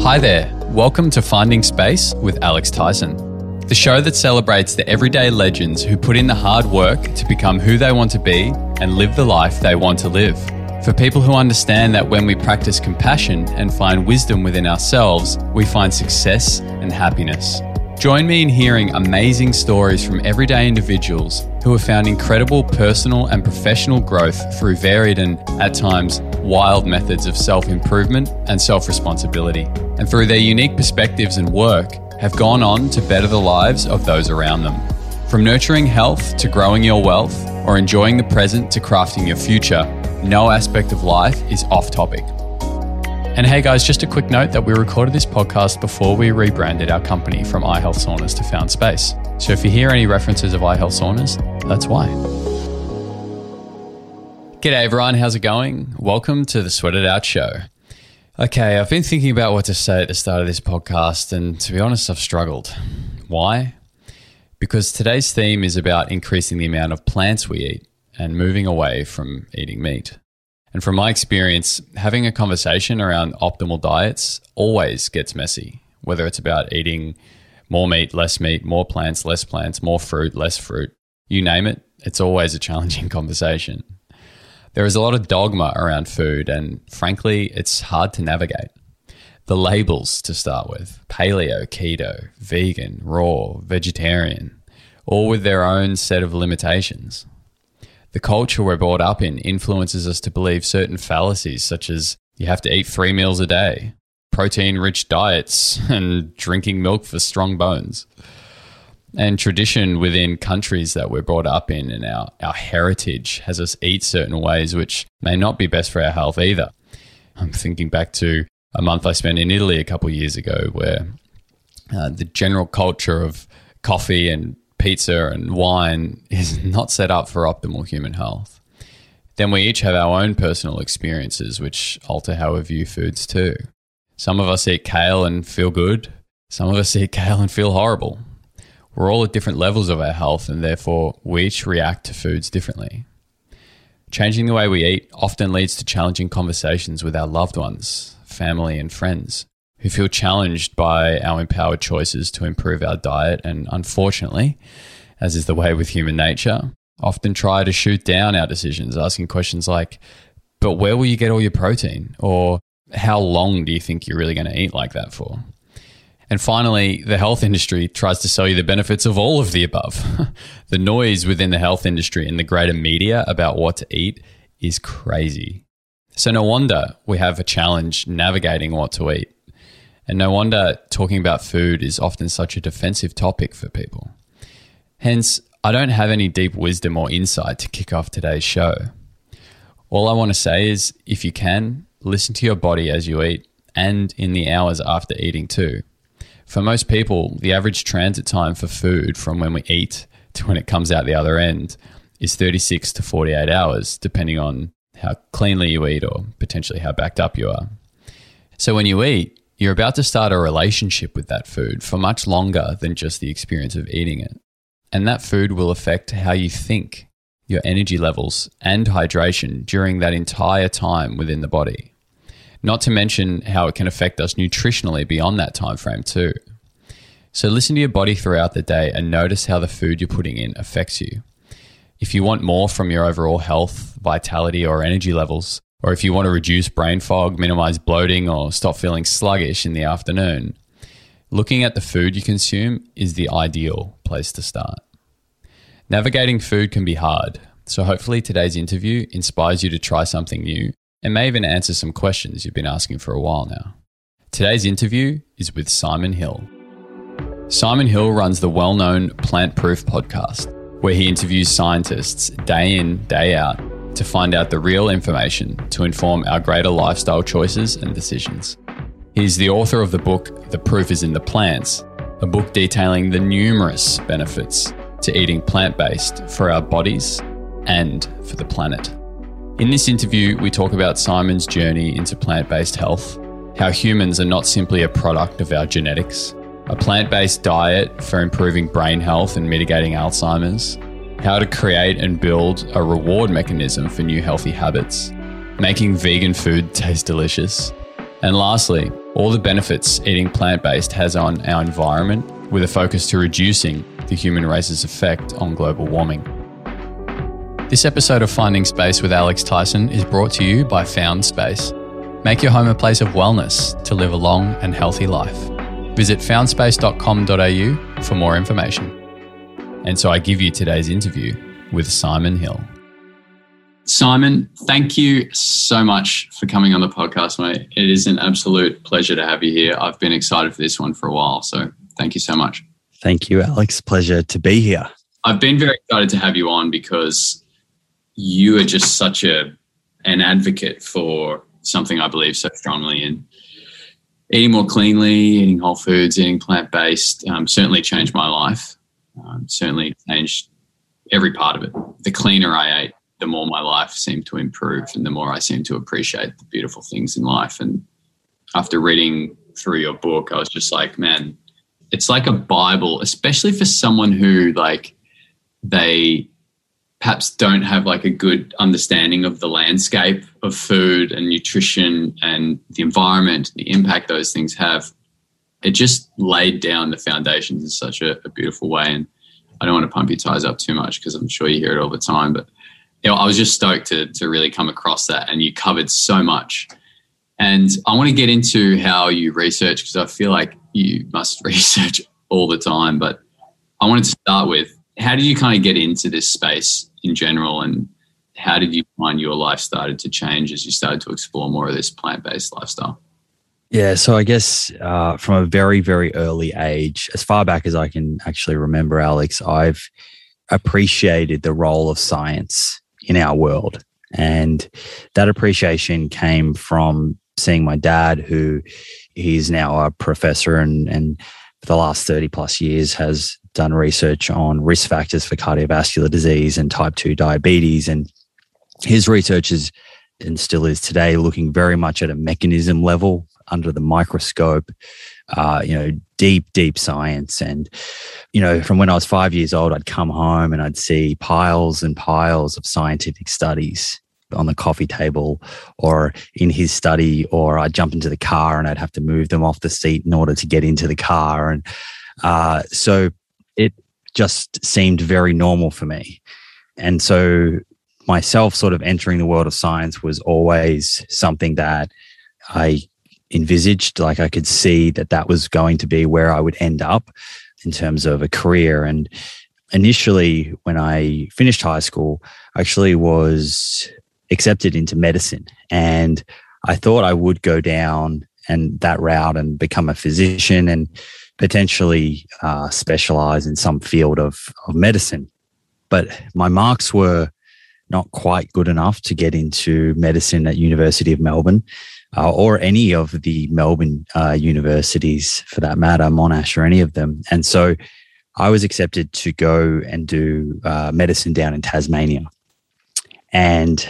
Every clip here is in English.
Hi there, welcome to Finding Space with Alex Tyson, the show that celebrates the everyday legends who put in the hard work to become who they want to be and live the life they want to live. For people who understand that when we practice compassion and find wisdom within ourselves, we find success and happiness. Join me in hearing amazing stories from everyday individuals who have found incredible personal and professional growth through varied and, at times, wild methods of self-improvement and self-responsibility, and through their unique perspectives and work, have gone on to better the lives of those around them. From nurturing health to growing your wealth, or enjoying the present to crafting your future, no aspect of life is off topic. And hey guys, just a quick note that we recorded this podcast before we rebranded our company from iHealth Saunas to Found Space. So if you hear any references of iHealth Saunas, that's why. G'day everyone, how's it going? Welcome to the Sweat It Out Show. Okay, I've been thinking about what to say at the start of this podcast, and to be honest, I've struggled. Why? Because today's theme is about increasing the amount of plants we eat and moving away from eating meat. And from my experience, having a conversation around optimal diets always gets messy, whether it's about eating more meat, more plants, less plants, more fruit, less fruit, you name it, it's always a challenging conversation. There is a lot of dogma around food, and frankly, it's hard to navigate. The labels to start with, paleo, keto, vegan, raw, vegetarian, all with their own set of limitations. The culture we're brought up in influences us to believe certain fallacies, such as you have to eat 3 meals a day, protein-rich diets, and drinking milk for strong bones. And tradition within countries that we're brought up in and our heritage has us eat certain ways which may not be best for our health either. I'm thinking back to a month I spent in Italy a couple of years ago where the general culture of coffee and pizza and wine is not set up for optimal human health. Then we each have our own personal experiences which alter how we view foods too. Some of us eat kale and feel good. Some of us eat kale and feel horrible. We're all at different levels of our health, and therefore we each react to foods differently. Changing the way we eat often leads to challenging conversations with our loved ones, family and friends, who feel challenged by our empowered choices to improve our diet and, unfortunately, as is the way with human nature, often try to shoot down our decisions, asking questions like, but where will you get all your protein? Or how long do you think you're really going to eat like that for? And finally, the health industry tries to sell you the benefits of all of the above. The noise within the health industry and the greater media about what to eat is crazy. So no wonder we have a challenge navigating what to eat. And no wonder talking about food is often such a defensive topic for people. Hence, I don't have any deep wisdom or insight to kick off today's show. All I want to say is, if you can, listen to your body as you eat and in the hours after eating too. For most people, the average transit time for food from when we eat to when it comes out the other end is 36 to 48 hours, depending on how cleanly you eat or potentially how backed up you are. So when you eat, you're about to start a relationship with that food for much longer than just the experience of eating it. And that food will affect how you think, your energy levels, and hydration during that entire time within the body. Not to mention how it can affect us nutritionally beyond that time frame too. So listen to your body throughout the day and notice how the food you're putting in affects you. If you want more from your overall health, vitality, or energy levels, or if you want to reduce brain fog, minimize bloating, or stop feeling sluggish in the afternoon, looking at the food you consume is the ideal place to start. Navigating food can be hard, so hopefully today's interview inspires you to try something new and may even answer some questions you've been asking for a while now. Today's interview is with Simon Hill. Simon Hill runs the well-known Plant Proof podcast, where he interviews scientists day in, day out to find out the real information to inform our greater lifestyle choices and decisions. He's the author of the book, The Proof is in the Plants, a book detailing the numerous benefits to eating plant-based for our bodies and for the planet. In this interview, we talk about Simon's journey into plant-based health, how humans are not simply a product of our genetics, a plant-based diet for improving brain health and mitigating Alzheimer's, how to create and build a reward mechanism for new healthy habits, making vegan food taste delicious, And lastly, all the benefits eating plant-based has on our environment, with a focus to reducing the human race's effect on global warming. This episode of Finding Space with Alex Tyson is brought to you by Found Space. Make your home a place of wellness to live a long and healthy life. Visit foundspace.com.au for more information. And so I give you today's interview with Simon Hill. Simon, thank you so much for coming on the podcast, mate. It is an absolute pleasure to have you here. I've been excited for this one for a while, so thank you so much. Thank you, Alex. Pleasure to be here. I've been very excited to have you on because you are just such an advocate for something I believe so strongly in. Eating more cleanly, eating whole foods, eating plant-based certainly changed my life. Certainly changed every part of it. The cleaner I ate, the more my life seemed to improve and the more I seemed to appreciate the beautiful things in life. And after reading through your book, I was just like, man, it's like a Bible, especially for someone who they perhaps don't have a good understanding of the landscape of food and nutrition and the environment, the impact those things have. It just laid down the foundations in such a beautiful way. And I don't want to pump your tires up too much because I'm sure you hear it all the time, but I was just stoked to really come across that, and you covered so much. And I want to get into how you research, because I feel like you must research all the time, but I wanted to start with, how did you kind of get into this space in general, and how did you find your life started to change as you started to explore more of this plant-based lifestyle? Yeah, so I guess from a very, very early age, as far back as I can actually remember, Alex, I've appreciated the role of science in our world. And that appreciation came from seeing my dad, who he's now a professor and for the last 30 plus years has done research on risk factors for cardiovascular disease and type 2 diabetes. And his research is, and still is today, looking very much at a mechanism level under the microscope, deep science. And, from when I was 5 years old, I'd come home and I'd see piles and piles of scientific studies on the coffee table or in his study, or I'd jump into the car and I'd have to move them off the seat in order to get into the car. And so it just seemed very normal for me. And so myself sort of entering the world of science was always something that I envisaged. I could see that was going to be where I would end up in terms of a career. And initially, when I finished high school, I actually was accepted into medicine. And I thought I would go down that route and become a physician and potentially specialize in some field of medicine. But my marks were not quite good enough to get into medicine at University of Melbourne or any of the Melbourne universities for that matter, Monash or any of them. And so I was accepted to go and do medicine down in Tasmania. And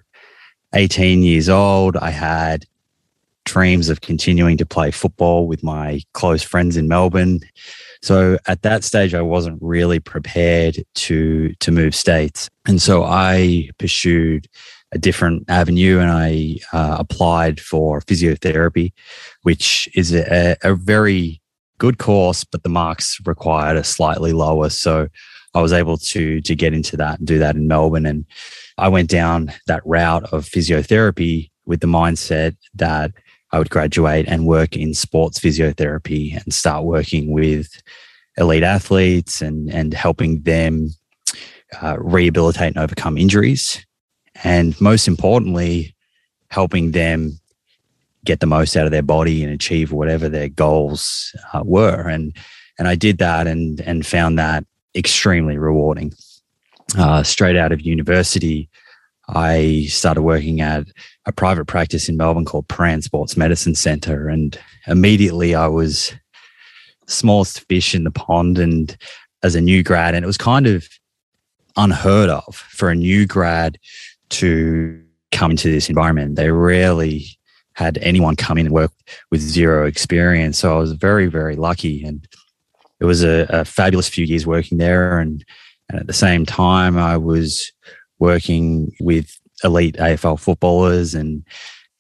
18 years old, I had dreams of continuing to play football with my close friends in Melbourne. So at that stage, I wasn't really prepared to move states. And so I pursued a different avenue and I applied for physiotherapy, which is a very good course, but the marks required are slightly lower. So I was able to get into that and do that in Melbourne. And I went down that route of physiotherapy with the mindset that I would graduate and work in sports physiotherapy and start working with elite athletes and helping them rehabilitate and overcome injuries. And most importantly, helping them get the most out of their body and achieve whatever their goals were. And I did that and found that extremely rewarding. Straight out of university, I started working at a private practice in Melbourne called Prahran Sports Medicine Centre. And immediately I was smallest fish in the pond and as a new grad. And it was kind of unheard of for a new grad to come into this environment. They rarely had anyone come in and work with zero experience. So I was very, very lucky. And it was a fabulous few years working there. And at the same time, I was working with elite AFL footballers and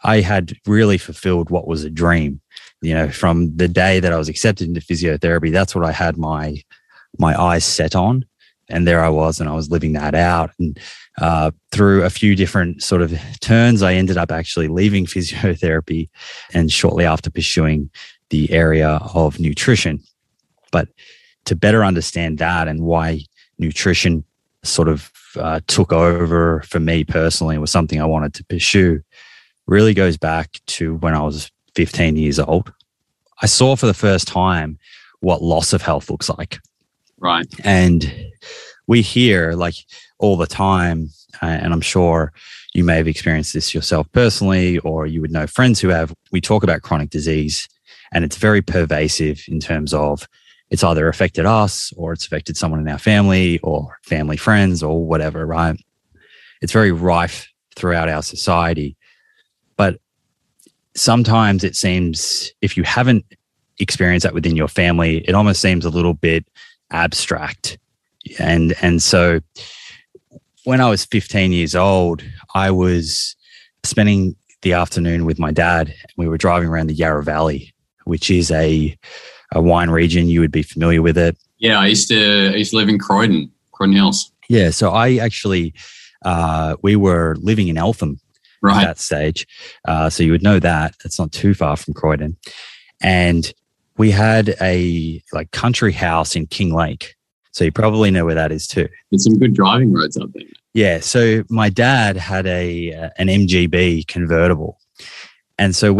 I had really fulfilled what was a dream. From the day that I was accepted into physiotherapy, that's what I had my eyes set on. And there I was, and I was living that out. And through a few different sort of turns, I ended up actually leaving physiotherapy and shortly after pursuing the area of nutrition. But to better understand that and why nutrition sort of took over for me personally, was something I wanted to pursue, really goes back to when I was 15 years old. I saw for the first time what loss of health looks like. Right. And we hear like all the time, and I'm sure you may have experienced this yourself personally, or you would know friends who have, we talk about chronic disease, and it's very pervasive in terms of it's either affected us or it's affected someone in our family or family friends or whatever, right? It's very rife throughout our society. But sometimes it seems, if you haven't experienced that within your family, it almost seems a little bit abstract. And so when I was 15 years old, I was spending the afternoon with my dad. We were driving around the Yarra Valley, which is a wine region. You would be familiar with it. Yeah, I used to live in Croydon Hills. Yeah, so I actually, we were living in Eltham at that stage. So you would know that. It's not too far from Croydon. And we had a country house in Kinglake. So you probably know where that is too. There's some good driving roads up there. Yeah. So my dad had an MGB convertible. And so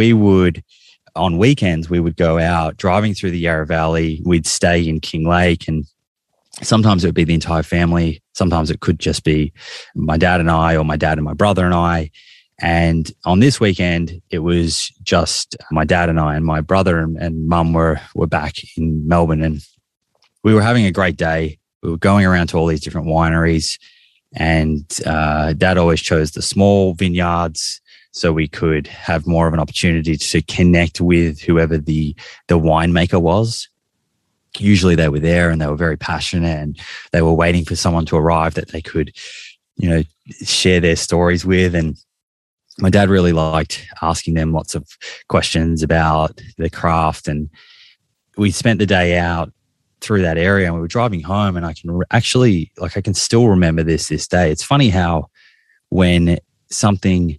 on weekends, we would go out driving through the Yarra Valley. We'd stay in Kinglake, and sometimes it would be the entire family. Sometimes it could just be my dad and I, or my dad and my brother and I. And on this weekend, it was just my dad and I, and my brother and mum were back in Melbourne, and we were having a great day. We were going around to all these different wineries, and Dad always chose the small vineyards so we could have more of an opportunity to connect with whoever the winemaker was. Usually they were there and they were very passionate, and they were waiting for someone to arrive that they could, share their stories with. And my dad really liked asking them lots of questions about the craft. And we spent the day out through that area, and we were driving home, and I can still remember this day. It's funny how when something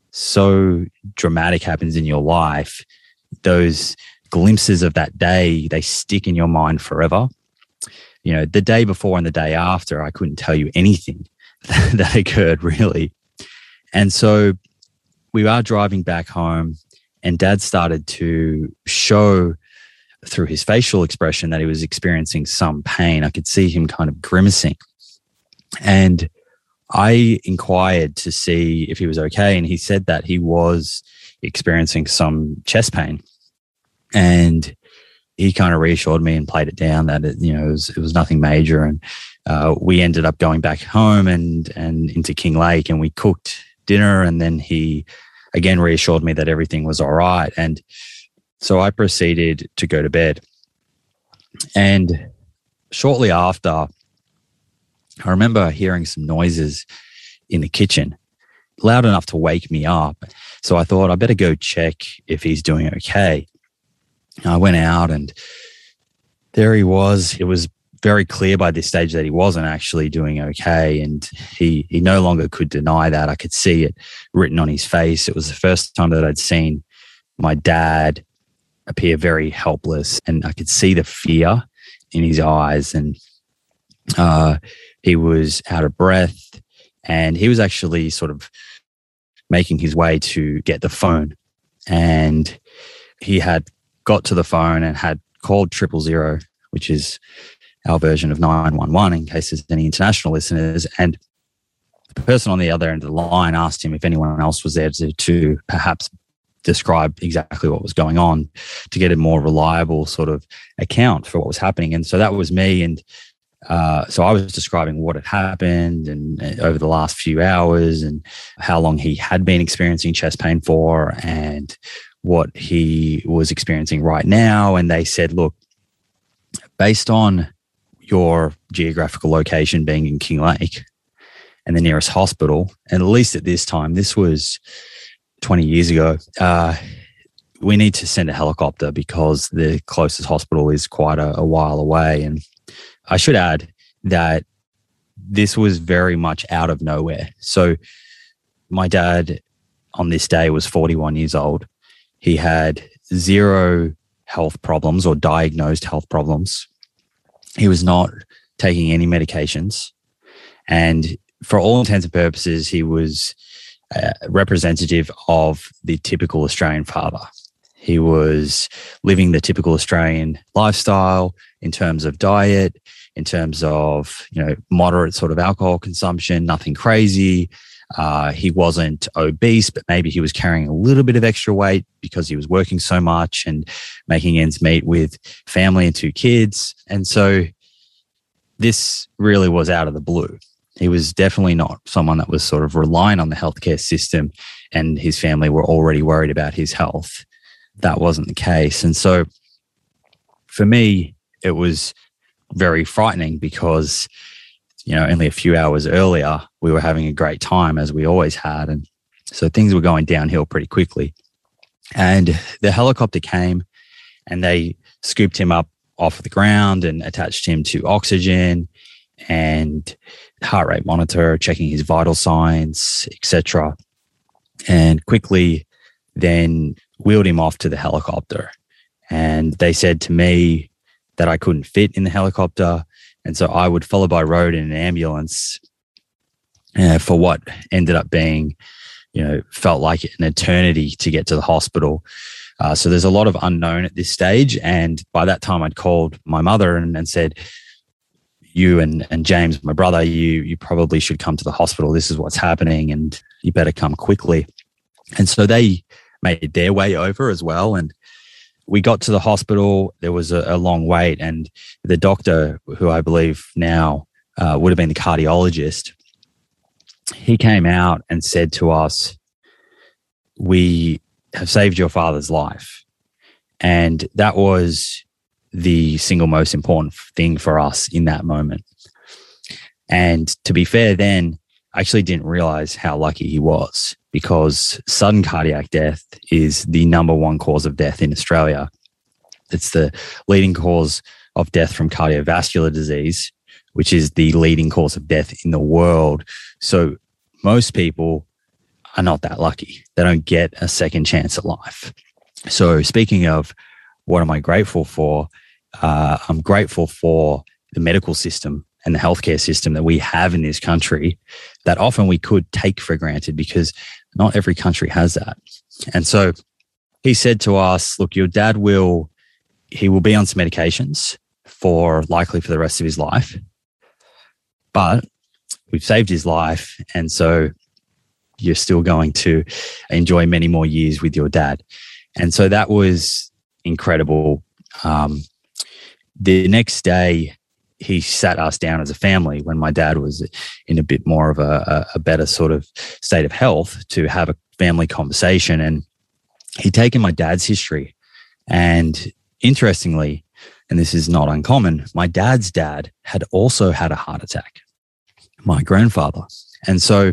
so dramatic happens in your life, those glimpses of that day, they stick in your mind forever. The day before and the day after, I couldn't tell you anything that occurred really. And so we are driving back home, and Dad started to show through his facial expression that he was experiencing some pain. I could see him kind of grimacing. And I inquired to see if he was okay, and he said that he was experiencing some chest pain. And he kind of reassured me and played it down that it was nothing major. And we ended up going back home and into Kinglake, and we cooked dinner, and then he again reassured me that everything was all right. And so I proceeded to go to bed. And shortly after, I remember hearing some noises in the kitchen, loud enough to wake me up. So I thought I better go check if he's doing okay. I went out, and there he was. It was very clear by this stage that he wasn't actually doing okay, and he no longer could deny that. I could see it written on his face. It was the first time that I'd seen my dad appear very helpless, and I could see the fear in his eyes, and he was out of breath, and he was actually sort of making his way to get the phone, and he had got to the phone and had called 000, which is our version of 911 in case there's any international listeners. And the person on the other end of the line asked him if anyone else was there to perhaps describe exactly what was going on, to get a more reliable sort of account for what was happening. And so that was me. And so I was describing what had happened and over the last few hours, and how long he had been experiencing chest pain for, and what he was experiencing right now. And they said, look, based on your geographical location being in Kinglake and the nearest hospital, and at least at this time, this was 20 years ago, we need to send a helicopter because the closest hospital is quite a while away. And I should add that this was very much out of nowhere. So my dad on this day was 41 years old. He had 0 health problems or diagnosed health problems. He was not taking any medications. And for all intents and purposes, he was representative of the typical Australian father. He was living the typical Australian lifestyle in terms of diet, in terms of, moderate sort of alcohol consumption, nothing crazy. He wasn't obese, but maybe he was carrying a little bit of extra weight because he was working so much and making ends meet with family and 2 kids. And so this really was out of the blue. He was definitely not someone that was sort of relying on the healthcare system, and his family were already worried about his health. That wasn't the case. And so for me, it was very frightening because, only a few hours earlier, we were having a great time as we always had. And so things were going downhill pretty quickly. And the helicopter came and they scooped him up off the ground and attached him to oxygen and heart rate monitor, checking his vital signs, etc. And quickly then wheeled him off to the helicopter. And they said to me that I couldn't fit in the helicopter. And so I would follow by road in an ambulance for what ended up being, felt like an eternity to get to the hospital. So there's a lot of unknown at this stage. And by that time, I'd called my mother and said, you and James, my brother, you probably should come to the hospital. This is what's happening and you better come quickly. And so they made their way over as well. And we got to the hospital. There was a long wait, and the doctor, who I believe now would have been the cardiologist, he came out and said to us, "We have saved your father's life." And that was the single most important thing for us in that moment. And to be fair, then I actually didn't realize how lucky he was, because sudden cardiac death is the number 1 cause of death in Australia. It's the leading cause of death from cardiovascular disease, which is the leading cause of death in the world. So most people are not that lucky. They don't get a second chance at life. So speaking of what am I grateful for, I'm grateful for the medical system and the healthcare system that we have in this country that often we could take for granted, because not every country has that. And so he said to us, look, your dad will be on some medications likely for the rest of his life, but we've saved his life. And so you're still going to enjoy many more years with your dad. And so that was incredible. The next day, he sat us down as a family when my dad was in a bit more of a better sort of state of health to have a family conversation. And he'd taken my dad's history. And interestingly, and this is not uncommon, my dad's dad had also had a heart attack, my grandfather. And so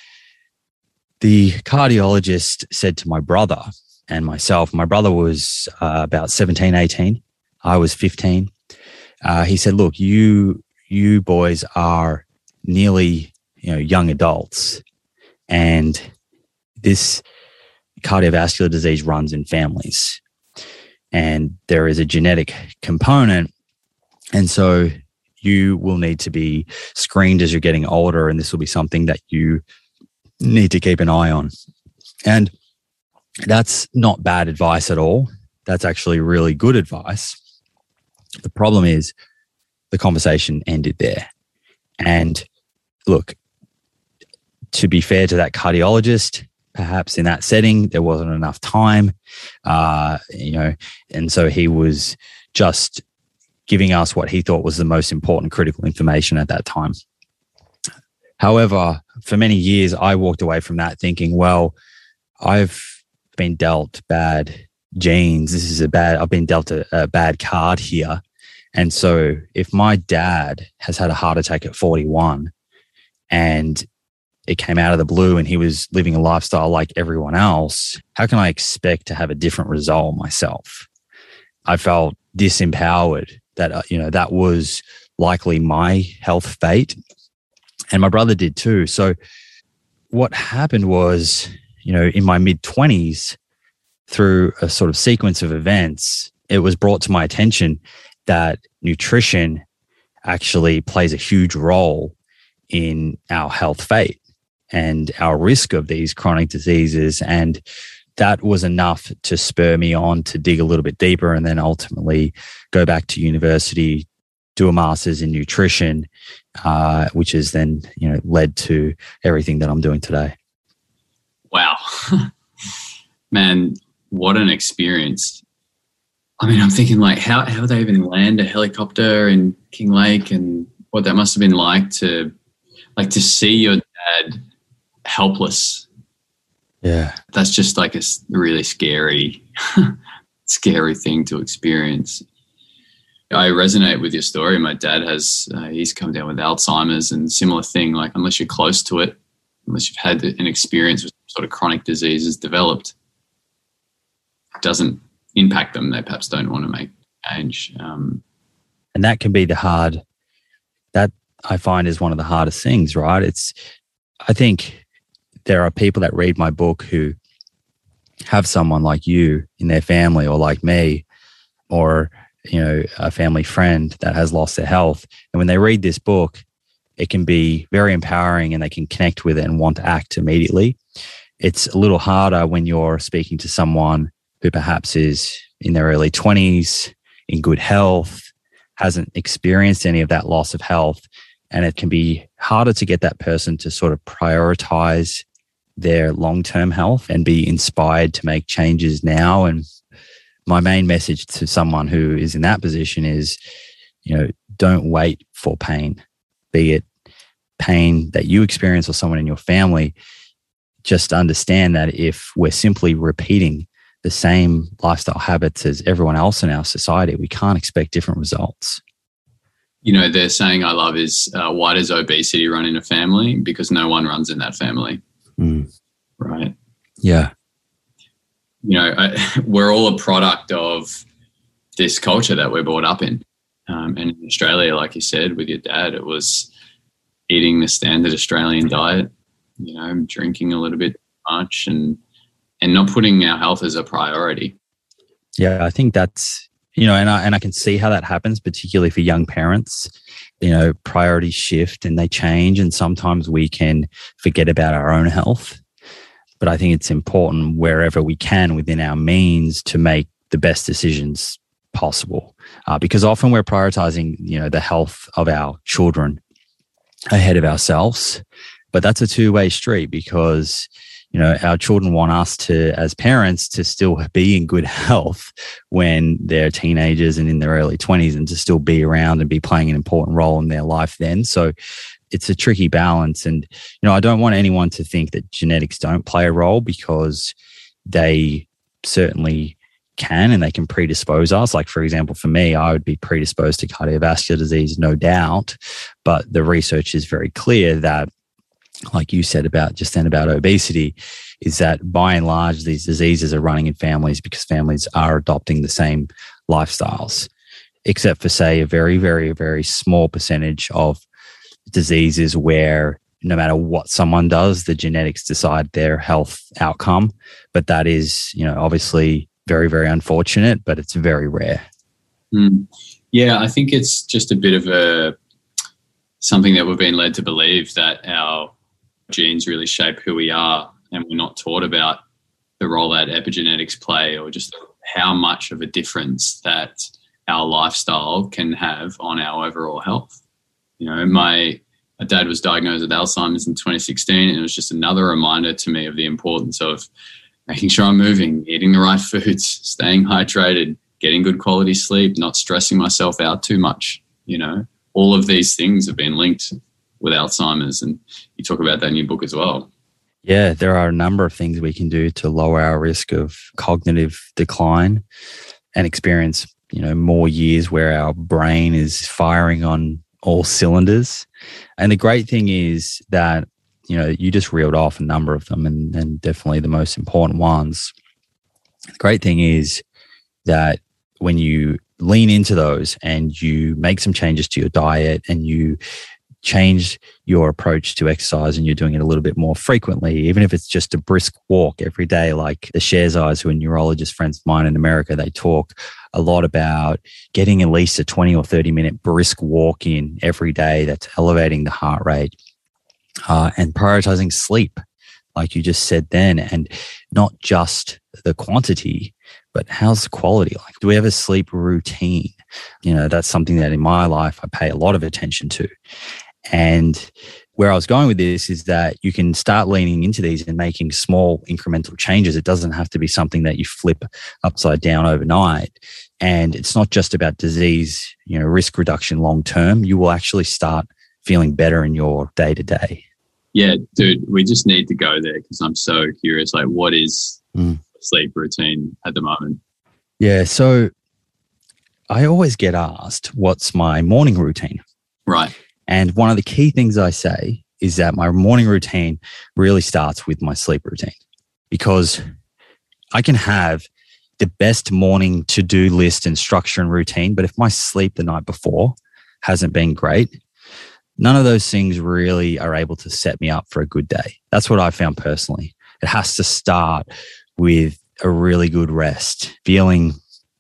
the cardiologist said to my brother and myself, my brother was about 17, 18. I was 15. He said, look, you boys are nearly, young adults, and this cardiovascular disease runs in families, and there is a genetic component. And so you will need to be screened as you're getting older, and this will be something that you need to keep an eye on. And that's not bad advice at all. That's actually really good advice. The problem is the conversation ended there. And look, to be fair to that cardiologist, perhaps in that setting, there wasn't enough time, and so he was just giving us what he thought was the most important critical information at that time. However, for many years, I walked away from that thinking, well, I've been dealt bad genes. I've been dealt a bad card here. And so if my dad has had a heart attack at 41 and it came out of the blue and he was living a lifestyle like everyone else, how can I expect to have a different result myself? I felt disempowered that, that was likely my health fate. And my brother did too. So what happened was, in my mid-20s, through a sort of sequence of events, it was brought to my attention that nutrition actually plays a huge role in our health fate and our risk of these chronic diseases. And that was enough to spur me on to dig a little bit deeper and then ultimately go back to university, do a master's in nutrition, which has then, led to everything that I'm doing today. Wow. Man, what an experience. I mean, I'm thinking like how they even land a helicopter in King Lake and what that must have been like to see your dad helpless. Yeah. That's just like a really scary thing to experience. I resonate with your story. My dad he's come down with Alzheimer's and similar thing. Like unless you're close to it, unless you've had an experience with sort of chronic diseases developed, it doesn't impact them. They perhaps don't want to make change. And that can be that I find is one of the hardest things, right? I think there are people that read my book who have someone like you in their family or like me or, a family friend that has lost their health. And when they read this book, it can be very empowering and they can connect with it and want to act immediately. It's a little harder when you're speaking to someone who perhaps is in their early 20s, in good health, hasn't experienced any of that loss of health. And it can be harder to get that person to sort of prioritize their long-term health and be inspired to make changes now. And my main message to someone who is in that position is, don't wait for pain, be it pain that you experience or someone in your family. Just understand that if we're simply repeating the same lifestyle habits as everyone else in our society, we can't expect different results. The saying I love is, why does obesity run in a family? Because no one runs in that family. Right. Yeah. We're all a product of this culture that we're brought up in. And in Australia, like you said, with your dad, it was eating the standard Australian diet, drinking a little bit much and not putting our health as a priority. Yeah, I think that's, and I can see how that happens, particularly for young parents. Priorities shift and they change, and sometimes we can forget about our own health. But I think it's important wherever we can within our means to make the best decisions possible, because often we're prioritizing, the health of our children ahead of ourselves. But that's a two-way street because, our children want us to, as parents, to still be in good health when they're teenagers and in their early 20s and to still be around and be playing an important role in their life then. So it's a tricky balance. And, I don't want anyone to think that genetics don't play a role, because they certainly can, and they can predispose us. Like, for example, for me, I would be predisposed to cardiovascular disease, no doubt. But the research is very clear that, like you said about obesity, is that by and large, these diseases are running in families because families are adopting the same lifestyles, except for, say, a very, very, very small percentage of diseases where no matter what someone does, the genetics decide their health outcome. But that is, obviously very, very unfortunate, but it's very rare. Yeah, I think it's just a bit of something that we've been led to believe, that our genes really shape who we are, and we're not taught about the role that epigenetics play, or just how much of a difference that our lifestyle can have on our overall health. My dad was diagnosed with Alzheimer's in 2016, and it was just another reminder to me of the importance of making sure I'm moving, eating the right foods, staying hydrated, getting good quality sleep, not stressing myself out too much. All of these things have been linked with Alzheimer's, and you talk about that in your book as well. Yeah, there are a number of things we can do to lower our risk of cognitive decline and experience, more years where our brain is firing on all cylinders. And the great thing is that you just reeled off a number of them and definitely the most important ones. The great thing is that when you lean into those and you make some changes to your diet and you change your approach to exercise and you're doing it a little bit more frequently, even if it's just a brisk walk every day, like the Sherzais, who are neurologist friends of mine in America, they talk a lot about getting at least a 20 or 30 minute brisk walk in every day that's elevating the heart rate, and prioritizing sleep, like you just said then, and not just the quantity, but how's the quality? Like, do we have a sleep routine? That's something that in my life I pay a lot of attention to. And where I was going with this is that you can start leaning into these and making small incremental changes. It doesn't have to be something that you flip upside down overnight. And it's not just about disease, risk reduction long term. You will actually start feeling better in your day to day. Yeah, dude, we just need to go there because I'm so curious. Like, what is sleep routine at the moment? Yeah, so I always get asked, what's my morning routine? Right. And one of the key things I say is that my morning routine really starts with my sleep routine, because I can have the best morning to-do list and structure and routine, but if my sleep the night before hasn't been great, none of those things really are able to set me up for a good day. That's what I found personally. It has to start with a really good rest, feeling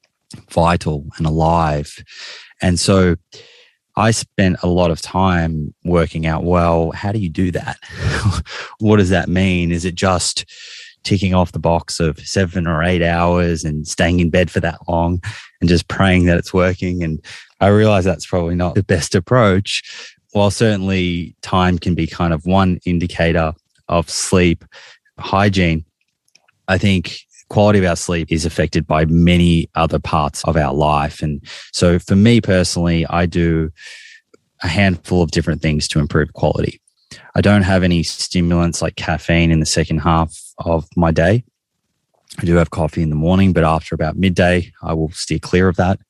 vital and alive. And so I spent a lot of time working out, well, how do you do that? What does that mean? Is it just ticking off the box of 7 or 8 hours and staying in bed for that long and just praying that it's working? And I realize that's probably not the best approach. While certainly time can be kind of one indicator of sleep hygiene, I think quality of our sleep is affected by many other parts of our life. And so for me personally, I do a handful of different things to improve quality. I don't have any stimulants like caffeine in the second half of my day. I do have coffee in the morning, but after about midday, I will steer clear of that.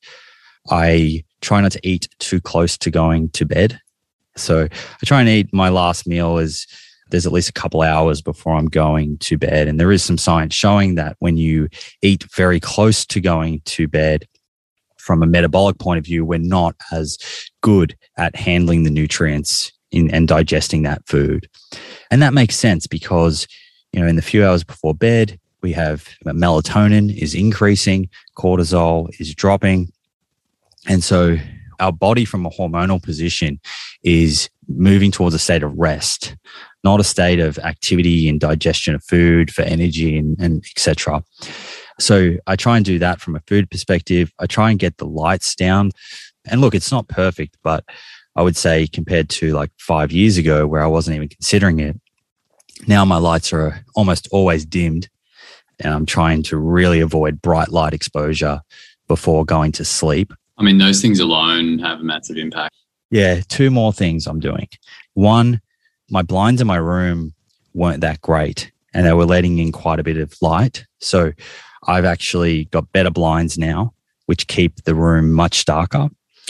I try not to eat too close to going to bed. So I try and eat my last meal as there's at least a couple hours before I'm going to bed. And there is some science showing that when you eat very close to going to bed, from a metabolic point of view, we're not as good at handling the nutrients and digesting that food. And that makes sense because, in the few hours before bed, we have melatonin is increasing, cortisol is dropping. And so our body from a hormonal position is moving towards a state of rest, not a state of activity and digestion of food for energy and etc. So I try and do that from a food perspective. I try and get the lights down. And look, it's not perfect, but I would say compared to like 5 years ago where I wasn't even considering it, now my lights are almost always dimmed, and I'm trying to really avoid bright light exposure before going to sleep. I mean, those things alone have a massive impact. Yeah, 2 more things I'm doing. One, my blinds in my room weren't that great and they were letting in quite a bit of light. So I've actually got better blinds now, which keep the room much darker.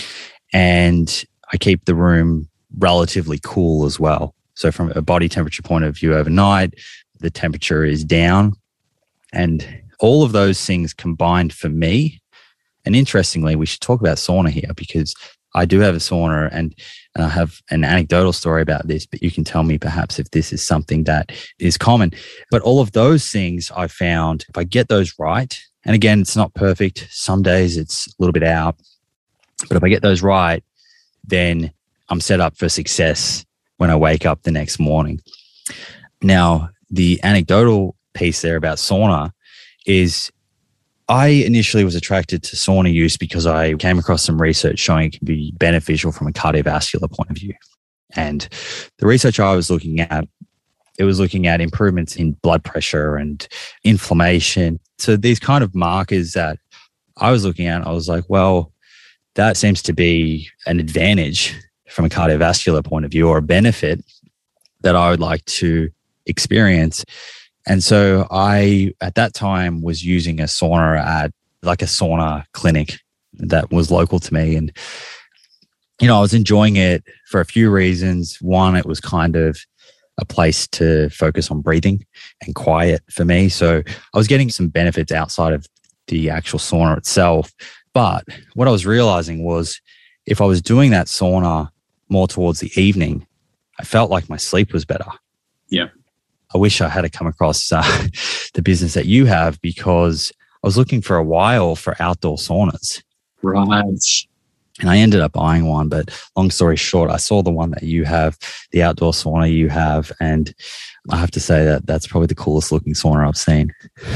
And I keep the room relatively cool as well. So from a body temperature point of view overnight, the temperature is down. And all of those things combined for me. And interestingly, we should talk about sauna here because I do have a sauna and I have an anecdotal story about this, but you can tell me perhaps if this is something that is common. But all of those things I found, if I get those right, and again, it's not perfect. Some days it's a little bit out, but if I get those right, then I'm set up for success when I wake up the next morning. Now, the anecdotal piece there about sauna is I initially was attracted to sauna use because I came across some research showing it can be beneficial from a cardiovascular point of view. And the research I was looking at, it was looking at improvements in blood pressure and inflammation. So these kind of markers that I was looking at, I was like, well, that seems to be an advantage from a cardiovascular point of view or a benefit that I would like to experience. And so I, at that time, was using a sauna at like a sauna clinic that was local to me. And, you know, I was enjoying it for a few reasons. One, it was kind of a place to focus on breathing and quiet for me. So I was getting some benefits outside of the actual sauna itself. But what I was realizing was if I was doing that sauna more towards the evening, I felt like my sleep was better. Yeah. I wish I had come across the business that you have, because I was looking for a while for outdoor saunas. Right. And I ended up buying one, but long story short, I saw the one that you have, the outdoor sauna you have, and I have to say that that's probably the coolest looking sauna I've seen.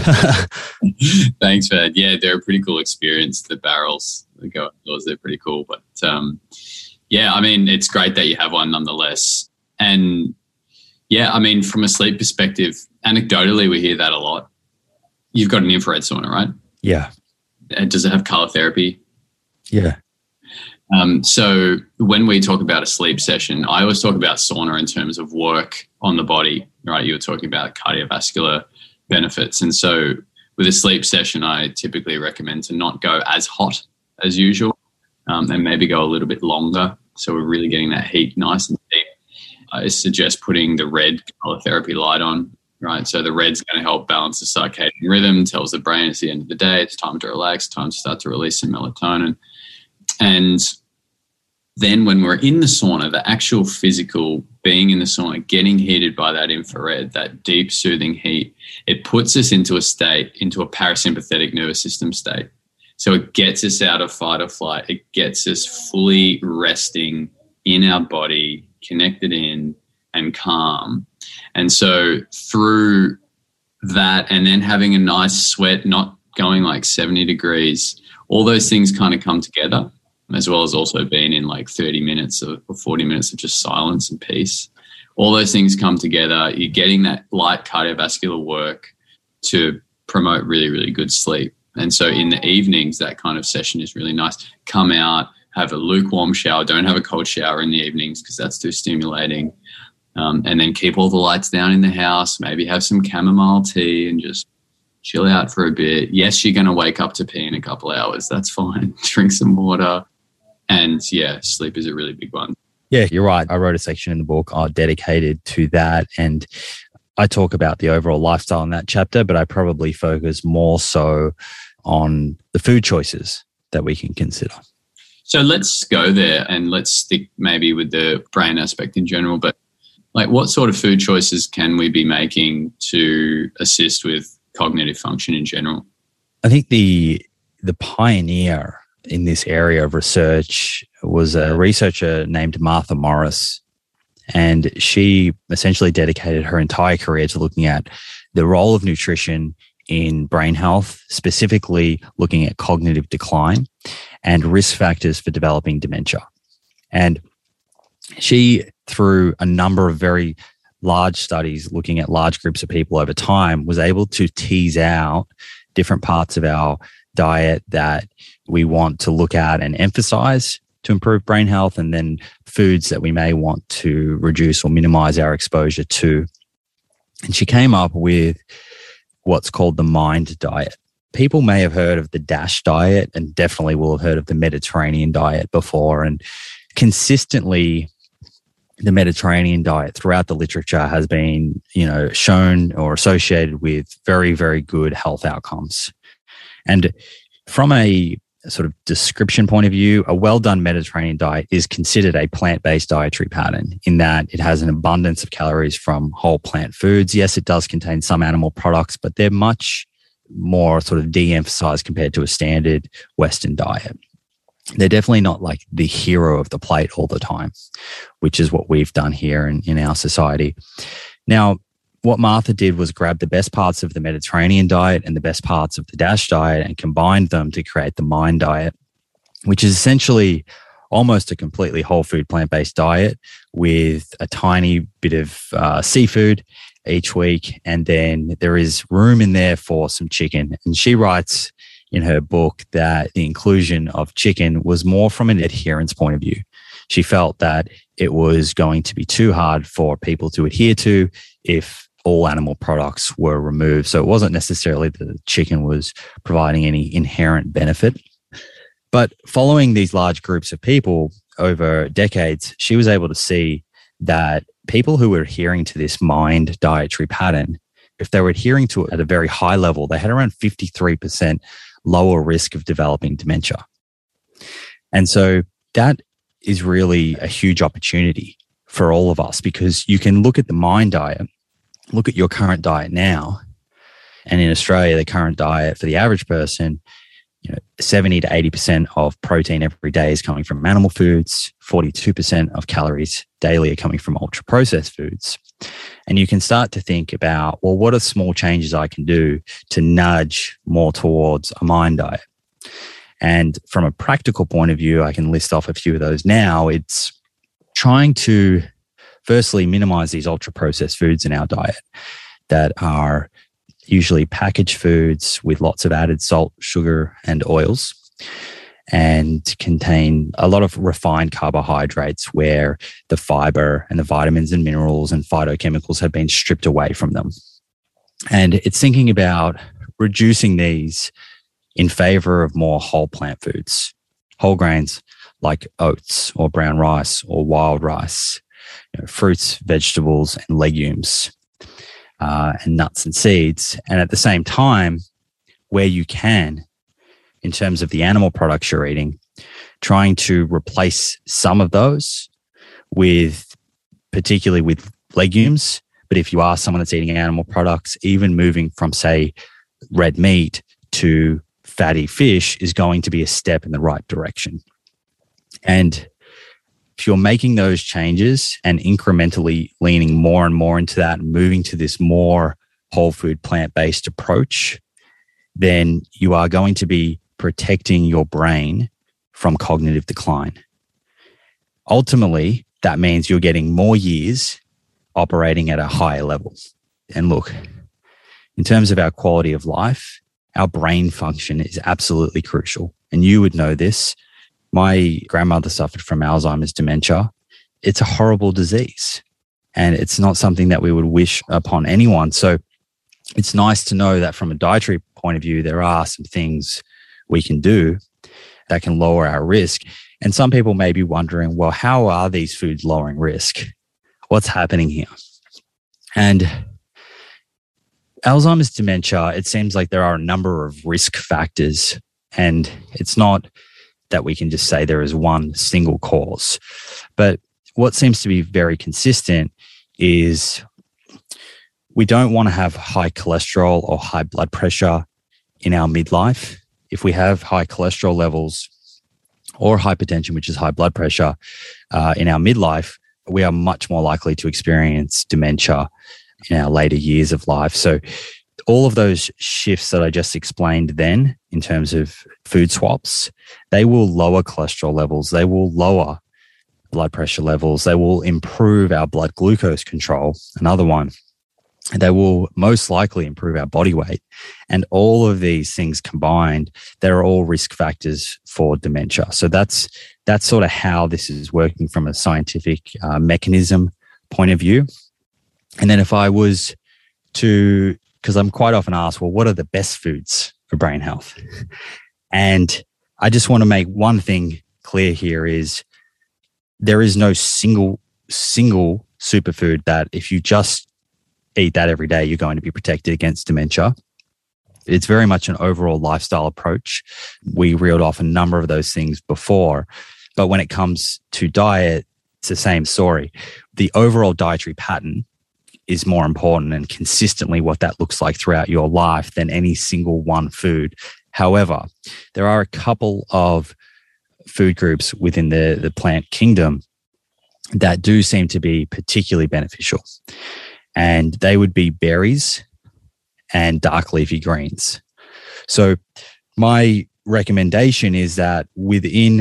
Thanks, man. Yeah, they're a pretty cool experience. The barrels that go outdoors, they're pretty cool. But yeah, I mean, it's great that you have one nonetheless. And yeah, I mean, from a sleep perspective, anecdotally, we hear that a lot. You've got an infrared sauna, right? Yeah. And does it have color therapy? Yeah. So when we talk about a sleep session, I always talk about sauna in terms of work on the body, right? You were talking about cardiovascular benefits. And so with a sleep session, I typically recommend to not go as hot as usual, and maybe go a little bit longer. So we're really getting that heat nice and deep. I suggest putting the red color therapy light on, right? So the red's going to help balance the circadian rhythm, tells the brain it's the end of the day, it's time to relax, time to start to release some melatonin. And then when we're in the sauna, the actual physical being in the sauna, getting heated by that infrared, that deep soothing heat, it puts us into a state, into a parasympathetic nervous system state. So it gets us out of fight or flight. It gets us fully resting in our body, connected in and calm. And so through that, and then having a nice sweat, not going like 70 degrees, all those things kind of come together, as well as also being in like 30 minutes or 40 minutes of just silence and peace. All those things come together. You're getting that light cardiovascular work to promote really, really good sleep. And so in the evenings, that kind of session is really nice. Come out, have a lukewarm shower. Don't have a cold shower in the evenings because that's too stimulating. And then keep all the lights down in the house. Maybe have some chamomile tea and just chill out for a bit. Yes, you're going to wake up to pee in a couple of hours. That's fine. Drink some water. And yeah, sleep is a really big one. Yeah, you're right. I wrote a section in the book dedicated to that. And I talk about the overall lifestyle in that chapter, but I probably focus more so on the food choices that we can consider. So let's go there and let's stick maybe with the brain aspect in general. But like, what sort of food choices can we be making to assist with cognitive function in general? I think the pioneer in this area of research was a researcher named Martha Morris. And she essentially dedicated her entire career to looking at the role of nutrition in brain health, specifically looking at cognitive decline and risk factors for developing dementia. And she, through a number of very large studies looking at large groups of people over time, was able to tease out different parts of our diet that we want to look at and emphasize to improve brain health, and then foods that we may want to reduce or minimize our exposure to. And she came up with what's called the MIND diet. People may have heard of the DASH diet and definitely will have heard of the Mediterranean diet before. And consistently, the Mediterranean diet throughout the literature has been, shown or associated with very, very good health outcomes. And from a sort of description point of view, a well-done Mediterranean diet is considered a plant-based dietary pattern in that it has an abundance of calories from whole plant foods. Yes, it does contain some animal products, but they're much more sort of de-emphasized compared to a standard Western diet. They're definitely not like the hero of the plate all the time, which is what we've done here in our society. Now, what Martha did was grab the best parts of the Mediterranean diet and the best parts of the DASH diet and combined them to create the MIND diet, which is essentially almost a completely whole food plant-based diet with a tiny bit of seafood each week. And then there is room in there for some chicken. And she writes in her book that the inclusion of chicken was more from an adherence point of view. She felt that it was going to be too hard for people to adhere to if all animal products were removed. So it wasn't necessarily that the chicken was providing any inherent benefit. But following these large groups of people over decades, she was able to see that people who were adhering to this MIND dietary pattern, if they were adhering to it at a very high level, they had around 53% lower risk of developing dementia. And so that is really a huge opportunity for all of us, because you can look at the MIND diet, look at your current diet now. And in Australia, the current diet for the average person, 70 to 80% of protein every day is coming from animal foods. 42% of calories daily are coming from ultra processed foods. And you can start to think about, well, what are small changes I can do to nudge more towards a MIND diet? And from a practical point of view, I can list off a few of those now. It's trying to firstly minimize these ultra processed foods in our diet that are usually packaged foods with lots of added salt, sugar, and oils, and contain a lot of refined carbohydrates where the fiber and the vitamins and minerals and phytochemicals have been stripped away from them. And it's thinking about reducing these in favor of more whole plant foods, whole grains like oats or brown rice or wild rice, fruits, vegetables, and legumes. And nuts and seeds. And at the same time, where you can, in terms of the animal products you're eating, trying to replace some of those particularly with legumes. But if you are someone that's eating animal products, even moving from, say, red meat to fatty fish is going to be a step in the right direction. And if you're making those changes and incrementally leaning more and more into that and moving to this more whole food, plant-based approach, then you are going to be protecting your brain from cognitive decline. Ultimately, that means you're getting more years operating at a higher level. And look, in terms of our quality of life, our brain function is absolutely crucial. And you would know this. My grandmother suffered from Alzheimer's dementia. It's a horrible disease, and it's not something that we would wish upon anyone. So it's nice to know that from a dietary point of view, there are some things we can do that can lower our risk. And some people may be wondering, well, how are these foods lowering risk? What's happening here? And Alzheimer's dementia, it seems like there are a number of risk factors, and it's not that we can just say there is one single cause. But what seems to be very consistent is we don't want to have high cholesterol or high blood pressure in our midlife. If we have high cholesterol levels or hypertension, which is high blood pressure, in our midlife, we are much more likely to experience dementia in our later years of life. So all of those shifts that I just explained then in terms of food swaps, they will lower cholesterol levels. They will lower blood pressure levels. They will improve our blood glucose control, another one. They will most likely improve our body weight. And all of these things combined, they're all risk factors for dementia. So that's sort of how this is working from a scientific mechanism point of view. And then if I was to, because I'm quite often asked, well, what are the best foods for brain health? And I just want to make one thing clear here is there is no single superfood that if you just eat that every day, you're going to be protected against dementia. It's very much an overall lifestyle approach. We reeled off a number of those things before, but when it comes to diet, it's the same story. The overall dietary pattern is more important, and consistently what that looks like throughout your life than any single one food. However, there are a couple of food groups within the plant kingdom that do seem to be particularly beneficial. And they would be berries and dark leafy greens. So my recommendation is that within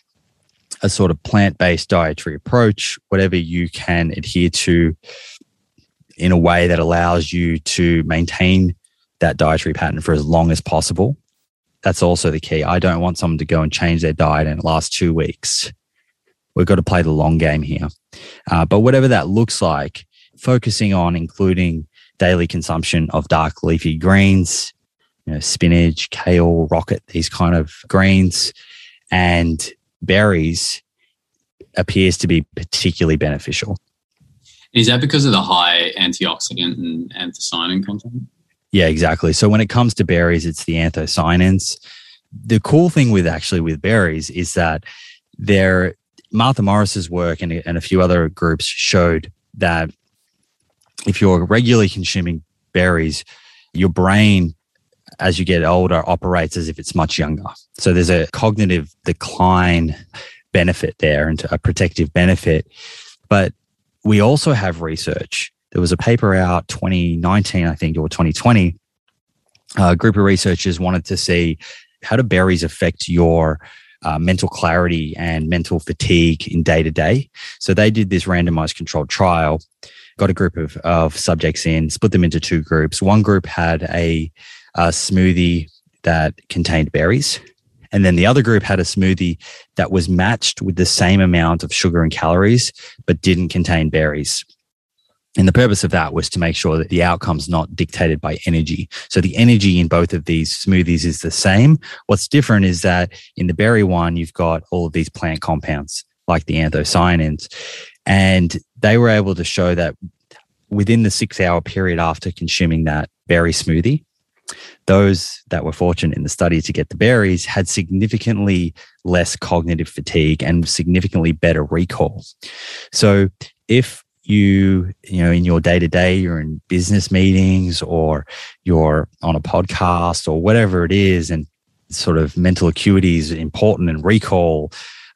a sort of plant-based dietary approach, whatever you can adhere to in a way that allows you to maintain that dietary pattern for as long as possible. That's also the key. I don't want someone to go and change their diet in the last 2 weeks. We've got to play the long game here. But whatever that looks like, focusing on including daily consumption of dark leafy greens, spinach, kale, rocket, these kind of greens, and berries appears to be particularly beneficial. Is that because of the high antioxidant and anthocyanin content? Yeah, exactly. So when it comes to berries, it's the anthocyanins. The cool thing with berries is that Martha Morris's work and a few other groups showed that if you're regularly consuming berries, your brain, as you get older, operates as if it's much younger. So there's a cognitive decline benefit there and a protective benefit. But we also have research. There was a paper out 2019, I think, or 2020. A group of researchers wanted to see how do berries affect your mental clarity and mental fatigue in day to day. So they did this randomized controlled trial, got a group of subjects in, split them into two groups. One group had a smoothie that contained berries. And then the other group had a smoothie that was matched with the same amount of sugar and calories, but didn't contain berries. And the purpose of that was to make sure that the outcome's not dictated by energy. So the energy in both of these smoothies is the same. What's different is that in the berry one, you've got all of these plant compounds like the anthocyanins. And they were able to show that within the 6-hour period after consuming that berry smoothie, those that were fortunate in the study to get the berries had significantly less cognitive fatigue and significantly better recall. So if you know, in your day-to-day, you're in business meetings or you're on a podcast or whatever it is, and sort of mental acuity is important and recall,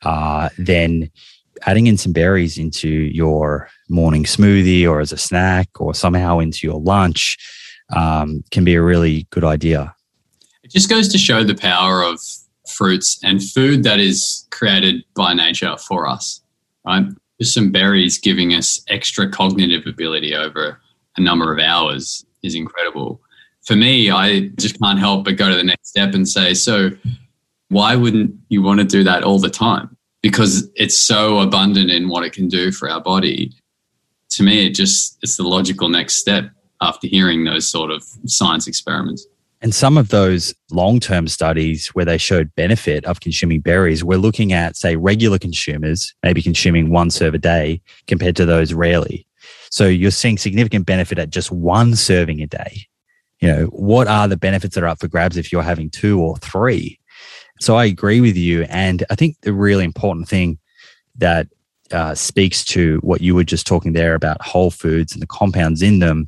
then adding in some berries into your morning smoothie or as a snack or somehow into your lunch can be a really good idea. It just goes to show the power of fruits and food that is created by nature for us, right? Just some berries giving us extra cognitive ability over a number of hours is incredible. For me, I just can't help but go to the next step and say, so why wouldn't you want to do that all the time? Because it's so abundant in what it can do for our body. To me, it's the logical next step after hearing those sort of science experiments. And some of those long-term studies where they showed benefit of consuming berries, we're looking at, say, regular consumers, maybe consuming 1 serve a day compared to those rarely. So you're seeing significant benefit at just 1 serving a day. You know, what are the benefits that are up for grabs if you're having 2 or 3? So I agree with you. And I think the really important thing that speaks to what you were just talking there about whole foods and the compounds in them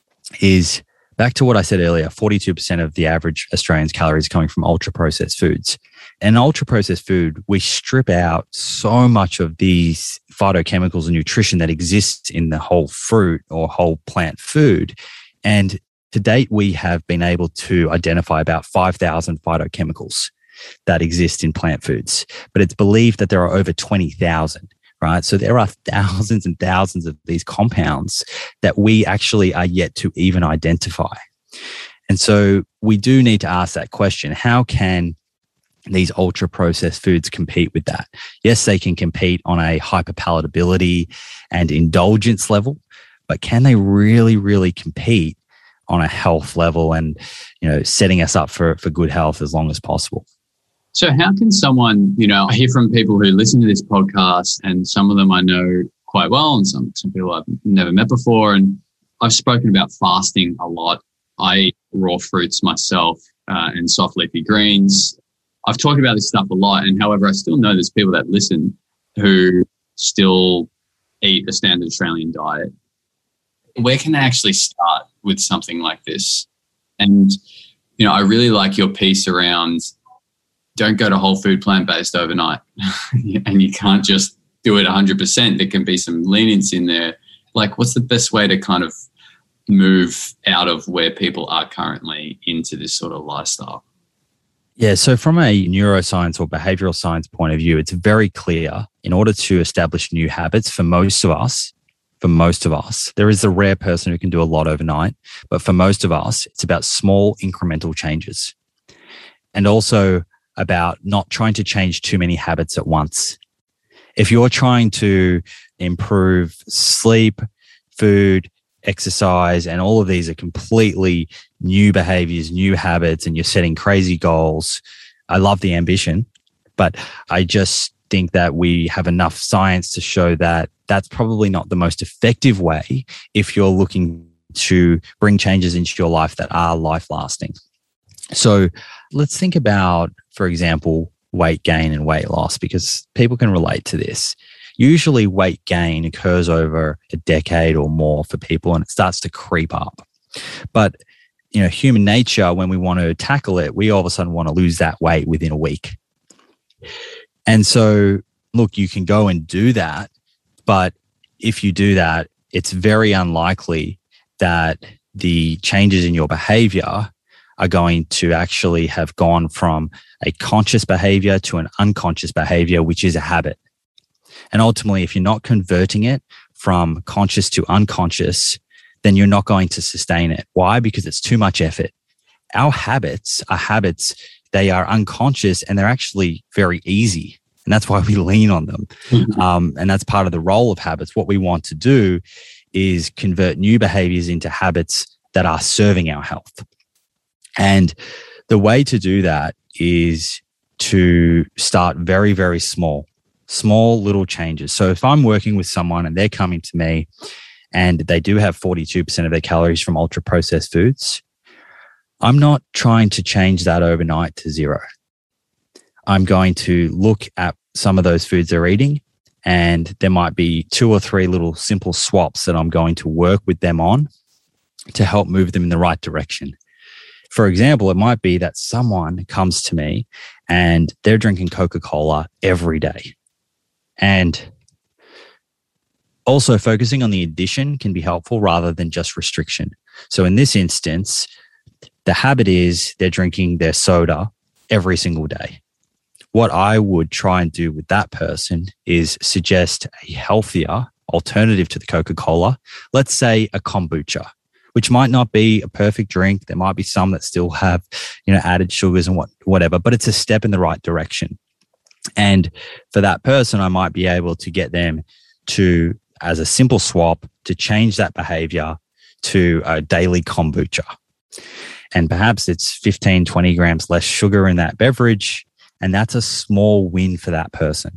is back to what I said earlier, 42% of the average Australian's calories coming from ultra-processed foods. And ultra-processed food, we strip out so much of these phytochemicals and nutrition that exists in the whole fruit or whole plant food. And to date, we have been able to identify about 5,000 phytochemicals that exist in plant foods. But it's believed that there are over 20,000. Right. So there are thousands and thousands of these compounds that we actually are yet to even identify. And so we do need to ask that question. How can these ultra processed foods compete with that? Yes, they can compete on a hyperpalatability and indulgence level, but can they really, really compete on a health level and, you know, setting us up for good health as long as possible? So how can someone, you know, I hear from people who listen to this podcast, and some of them I know quite well and some people I've never met before. And I've spoken about fasting a lot. I eat raw fruits myself and soft leafy greens. I've talked about this stuff a lot. And however, I still know there's people that listen who still eat a standard Australian diet. Where can they actually start with something like this? And, you know, I really like your piece around don't go to whole food plant-based overnight. And you can't just do it 100%. There can be some lenience in there. Like, what's the best way to kind of move out of where people are currently into this sort of lifestyle? Yeah, so from a neuroscience or behavioral science point of view, it's very clear in order to establish new habits for most of us, there is the rare person who can do a lot overnight, but for most of us, it's about small incremental changes. And also about not trying to change too many habits at once. If you're trying to improve sleep, food, exercise, and all of these are completely new behaviors, new habits, and you're setting crazy goals, I love the ambition, but I just think that we have enough science to show that that's probably not the most effective way if you're looking to bring changes into your life that are life lasting. So let's think about, for example, weight gain and weight loss, because people can relate to this. Usually weight gain occurs over a decade or more for people, and it starts to creep up. But human nature, when we want to tackle it, we all of a sudden want to lose that weight within a week. And so, look, you can go and do that, but if you do that, it's very unlikely that the changes in your behavior are going to actually have gone from a conscious behavior to an unconscious behavior, which is a habit. And ultimately, if you're not converting it from conscious to unconscious, then you're not going to sustain it. Why? Because it's too much effort. Our habits are habits. They are unconscious and they're actually very easy. And that's why we lean on them. And that's part of the role of habits. What we want to do is convert new behaviors into habits that are serving our health. And the way to do that is to start very, very small little changes. So if I'm working with someone and they're coming to me and they do have 42% of their calories from ultra processed foods, I'm not trying to change that overnight to zero. I'm going to look at some of those foods they're eating, and there might be 2 or 3 little simple swaps that I'm going to work with them on to help move them in the right direction. For example, it might be that someone comes to me and they're drinking Coca-Cola every day. And also focusing on the addition can be helpful rather than just restriction. So in this instance, the habit is they're drinking their soda every single day. What I would try and do with that person is suggest a healthier alternative to the Coca-Cola. Let's say a kombucha, which might not be a perfect drink. There might be some that still have, added sugars and whatever, but it's a step in the right direction. And for that person, I might be able to get them to, as a simple swap, to change that behavior to a daily kombucha. And perhaps it's 15, 20 grams less sugar in that beverage. And that's a small win for that person.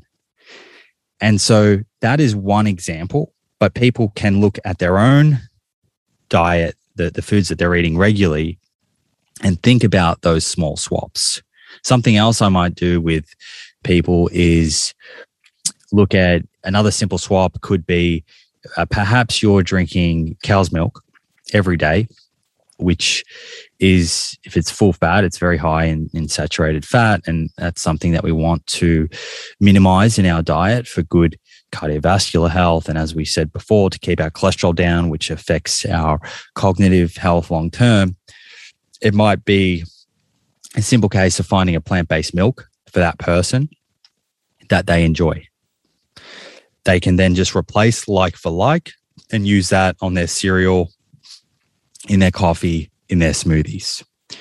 And so that is one example, but people can look at their own diet, the foods that they're eating regularly, and think about those small swaps. Something else I might do with people is look at another simple swap. Could be perhaps you're drinking cow's milk every day, which is, if it's full fat, it's very high in saturated fat. And that's something that we want to minimize in our diet for good cardiovascular health. And as we said before, to keep our cholesterol down, which affects our cognitive health long term. It might be a simple case of finding a plant-based milk for that person that they enjoy. They can then just replace like for like and use that on their cereal, in their coffee, in their smoothies.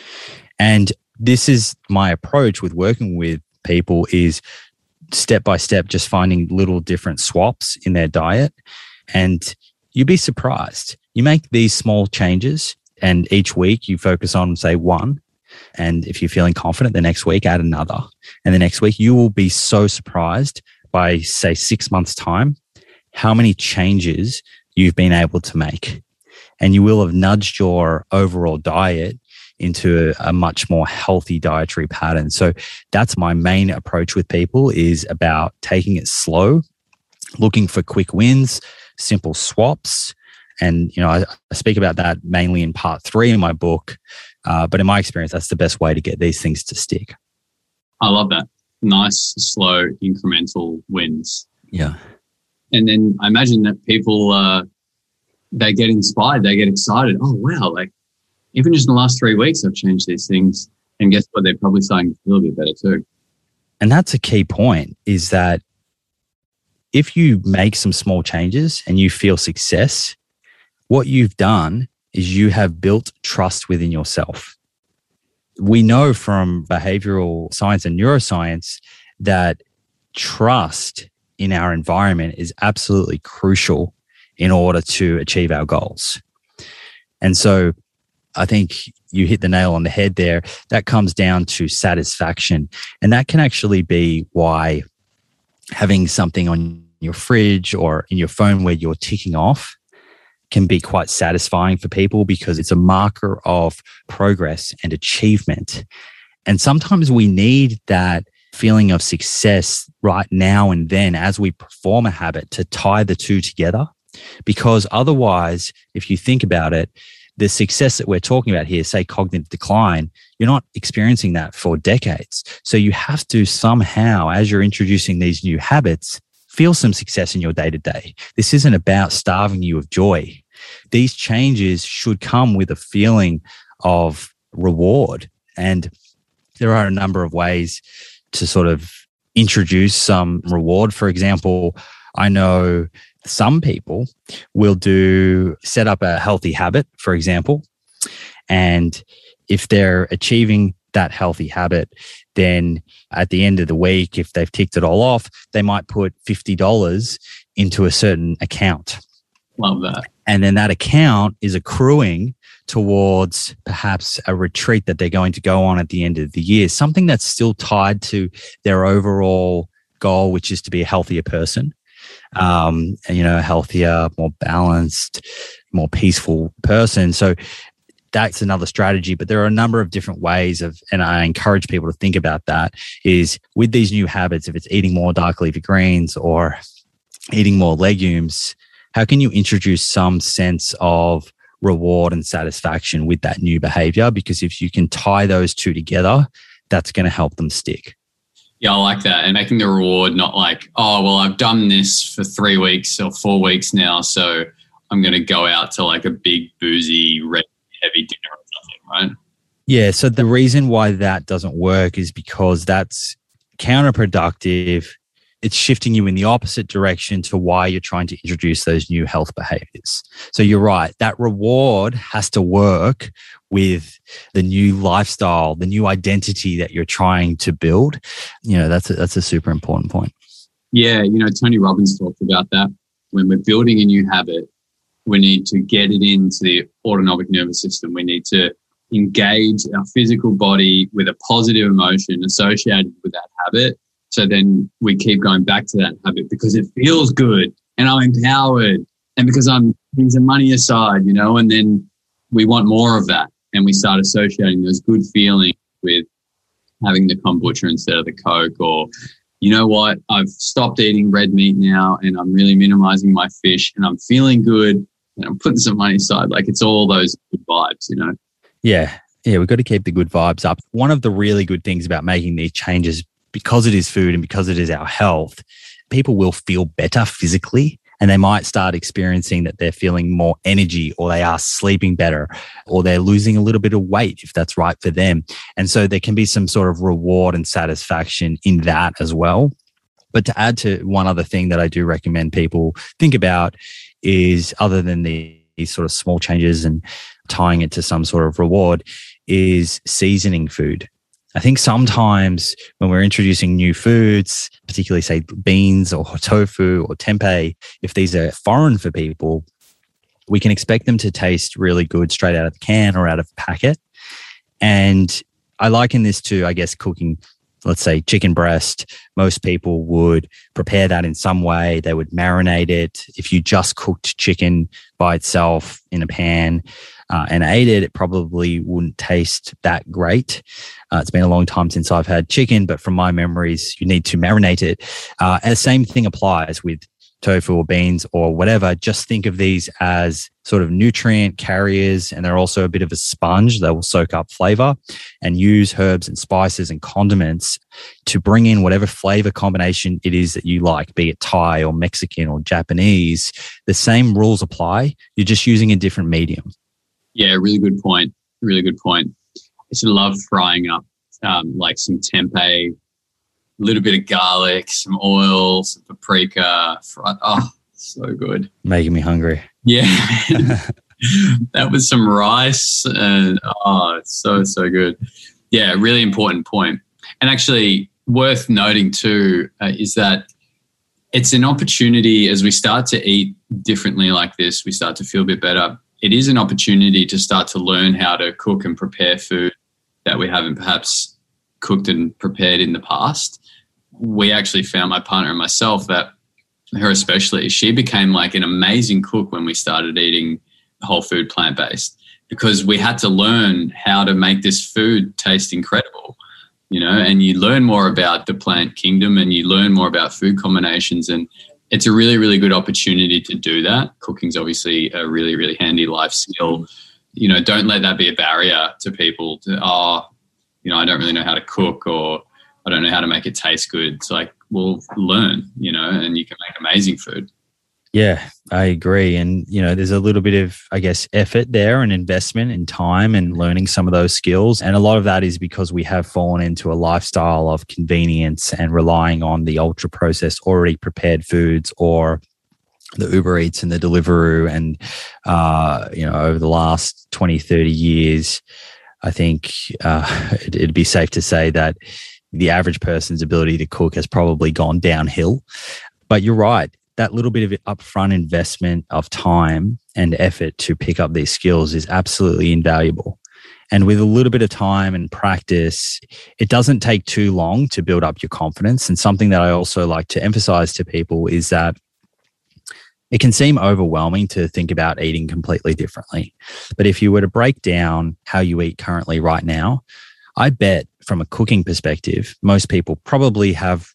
And this is my approach with working with people, is step by step, just finding little different swaps in their diet. And you'd be surprised. You make these small changes and each week you focus on, say, one. And if you're feeling confident, the next week add another. And the next week you will be so surprised by, say, 6 months' time, how many changes you've been able to make. And you will have nudged your overall diet into a much more healthy dietary pattern. So that's my main approach with people, is about taking it slow, looking for quick wins, simple swaps. And, I speak about that mainly in part 3 in my book. But in my experience, that's the best way to get these things to stick. I love that. Nice, slow, incremental wins. Yeah. And then I imagine that people, they get inspired, they get excited. Oh, wow. Like, even just in the last 3 weeks, I've changed these things. And guess what? They're probably starting to feel a bit better too. And that's a key point, is that if you make some small changes and you feel success, what you've done is you have built trust within yourself. We know from behavioral science and neuroscience that trust in our environment is absolutely crucial in order to achieve our goals. And so I think you hit the nail on the head there. That comes down to satisfaction. And that can actually be why having something on your fridge or in your phone where you're ticking off can be quite satisfying for people because it's a marker of progress and achievement. And sometimes we need that feeling of success right now and then as we perform a habit to tie the two together. Because otherwise, if you think about it, the success that we're talking about here, say cognitive decline, you're not experiencing that for decades. So you have to somehow, as you're introducing these new habits, feel some success in your day-to-day. This isn't about starving you of joy. These changes should come with a feeling of reward. And there are a number of ways to sort of introduce some reward. For example, I know some people will set up a healthy habit, for example, and if they're achieving that healthy habit, then at the end of the week, if they've ticked it all off, they might put $50 into a certain account. Love that. And then that account is accruing towards perhaps a retreat that they're going to go on at the end of the year, something that's still tied to their overall goal, which is to be a healthier person, a healthier, more balanced, more peaceful person. So that's another strategy, but there are a number of different ways and I encourage people to think about that, is with these new habits, if it's eating more dark leafy greens or eating more legumes, how can you introduce some sense of reward and satisfaction with that new behavior? Because if you can tie those two together, that's going to help them stick. Yeah, I like that. And making the reward not like, oh, well, I've done this for 3 weeks or 4 weeks now, so I'm going to go out to like a big boozy, heavy dinner or something, right? Yeah. So the reason why that doesn't work is because that's counterproductive. It's shifting you in the opposite direction to why you're trying to introduce those new health behaviors. So you're right. That reward has to work with the new lifestyle, the new identity that you're trying to build. That's a super important point. Yeah. Tony Robbins talked about that. When we're building a new habit, we need to get it into the autonomic nervous system. We need to engage our physical body with a positive emotion associated with that habit. So then we keep going back to that habit because it feels good and I'm empowered and because I'm putting some money aside, and then we want more of that. And we start associating those good feelings with having the kombucha instead of the Coke, or, you know what, I've stopped eating red meat now and I'm really minimizing my fish and I'm feeling good and I'm putting some money aside. Like it's all those good vibes, Yeah. Yeah. We've got to keep the good vibes up. One of the really good things about making these changes, because it is food and because it is our health, people will feel better physically and they might start experiencing that they're feeling more energy, or they are sleeping better, or they're losing a little bit of weight if that's right for them. And so there can be some sort of reward and satisfaction in that as well. But to add to one other thing that I do recommend people think about is, other than these sort of small changes and tying it to some sort of reward, is seasoning food. I think sometimes when we're introducing new foods, particularly say beans or tofu or tempeh, if these are foreign for people, we can expect them to taste really good straight out of the can or out of the packet. And I liken this to, I guess, cooking, let's say, chicken breast. Most people would prepare that in some way. They would marinate it. If you just cooked chicken by itself in a pan and ate it, it probably wouldn't taste that great. It's been a long time since I've had chicken, but from my memories, you need to marinate it. And the same thing applies with tofu or beans or whatever. Just think of these as sort of nutrient carriers, and they're also a bit of a sponge. They will soak up flavor, and use herbs and spices and condiments to bring in whatever flavor combination it is that you like, be it Thai or Mexican or Japanese. The same rules apply. You're just using a different medium. Yeah, really good point. Really good point. I just love frying up like some tempeh, a little bit of garlic, some oil, some paprika. Oh, so good. Making me hungry. Yeah. That was some rice and it's so good. Yeah, really important point. And actually worth noting too is that it's an opportunity as we start to eat differently like this, we start to feel a bit better. It is an opportunity to start to learn how to cook and prepare food that we haven't perhaps cooked and prepared in the past. we actually found, my partner and myself, that her especially, she became like an amazing cook when we started eating whole food plant-based, because we had to learn how to make this food taste incredible, you know, and you learn more about the plant kingdom and you learn more about food combinations, and it's a really, really good opportunity to do that. Cooking's obviously a really, really handy life skill. You know, don't let that be a barrier to people to, you know, I don't really know how to cook, or I don't know how to make it taste good. It's like, well, learn, you know, and you can make amazing food. Yeah, I agree. And, you know, there's a little bit of, I guess, effort there and investment in time and learning some of those skills. And a lot of that is because we have fallen into a lifestyle of convenience and relying on the ultra processed, already prepared foods, or the Uber Eats and the Deliveroo. And, you know, over the last 20, 30 years, I think it'd be safe to say that the average person's ability to cook has probably gone downhill. But you're right. That little bit of upfront investment of time and effort to pick up these skills is absolutely invaluable. And with a little bit of time and practice, it doesn't take too long to build up your confidence. And something that I also like to emphasize to people is that it can seem overwhelming to think about eating completely differently. But if you were to break down how you eat currently right now, I bet from a cooking perspective, most people probably have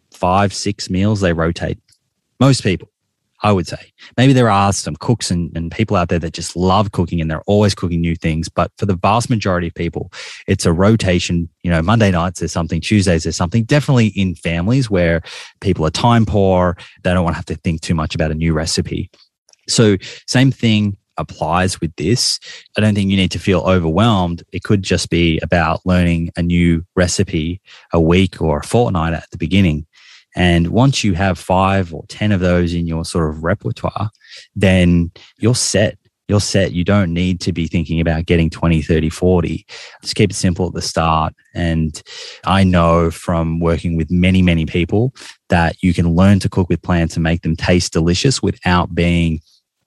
5-6 meals they rotate. Most people, I would say. Maybe there are some cooks and people out there that just love cooking and they're always cooking new things. But for the vast majority of people, it's a rotation. You know, Monday nights there's something, Tuesdays there's something. Definitely in families where people are time poor, they don't want to have to think too much about a new recipe. So same thing applies with this. I don't think you need to feel overwhelmed. It could just be about learning a new recipe a week or a fortnight at the beginning. And once you have 5 or 10 of those in your sort of repertoire, then you're set. You're set. You don't need to be thinking about getting 20, 30, 40. Just keep it simple at the start. And I know from working with many, many people that you can learn to cook with plants and make them taste delicious without being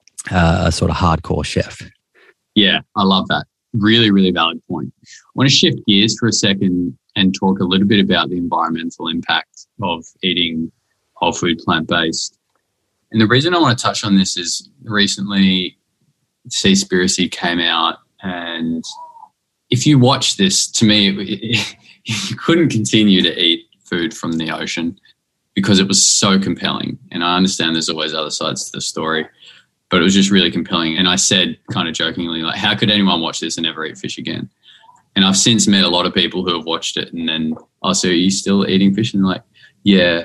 a sort of hardcore chef. Yeah, I love that. Really, really valid point. I want to shift gears for a second and talk a little bit about the environmental impact of eating whole food plant-based. And the reason I want to touch on this is recently Seaspiracy came out, and if you watch this, to me, you couldn't continue to eat food from the ocean because it was so compelling. And I understand there's always other sides to the story, but it was just really compelling. And I said kind of jokingly, like, how could anyone watch this and never eat fish again? And I've since met a lot of people who have watched it and then, oh, so are you still eating fish? And like, yeah.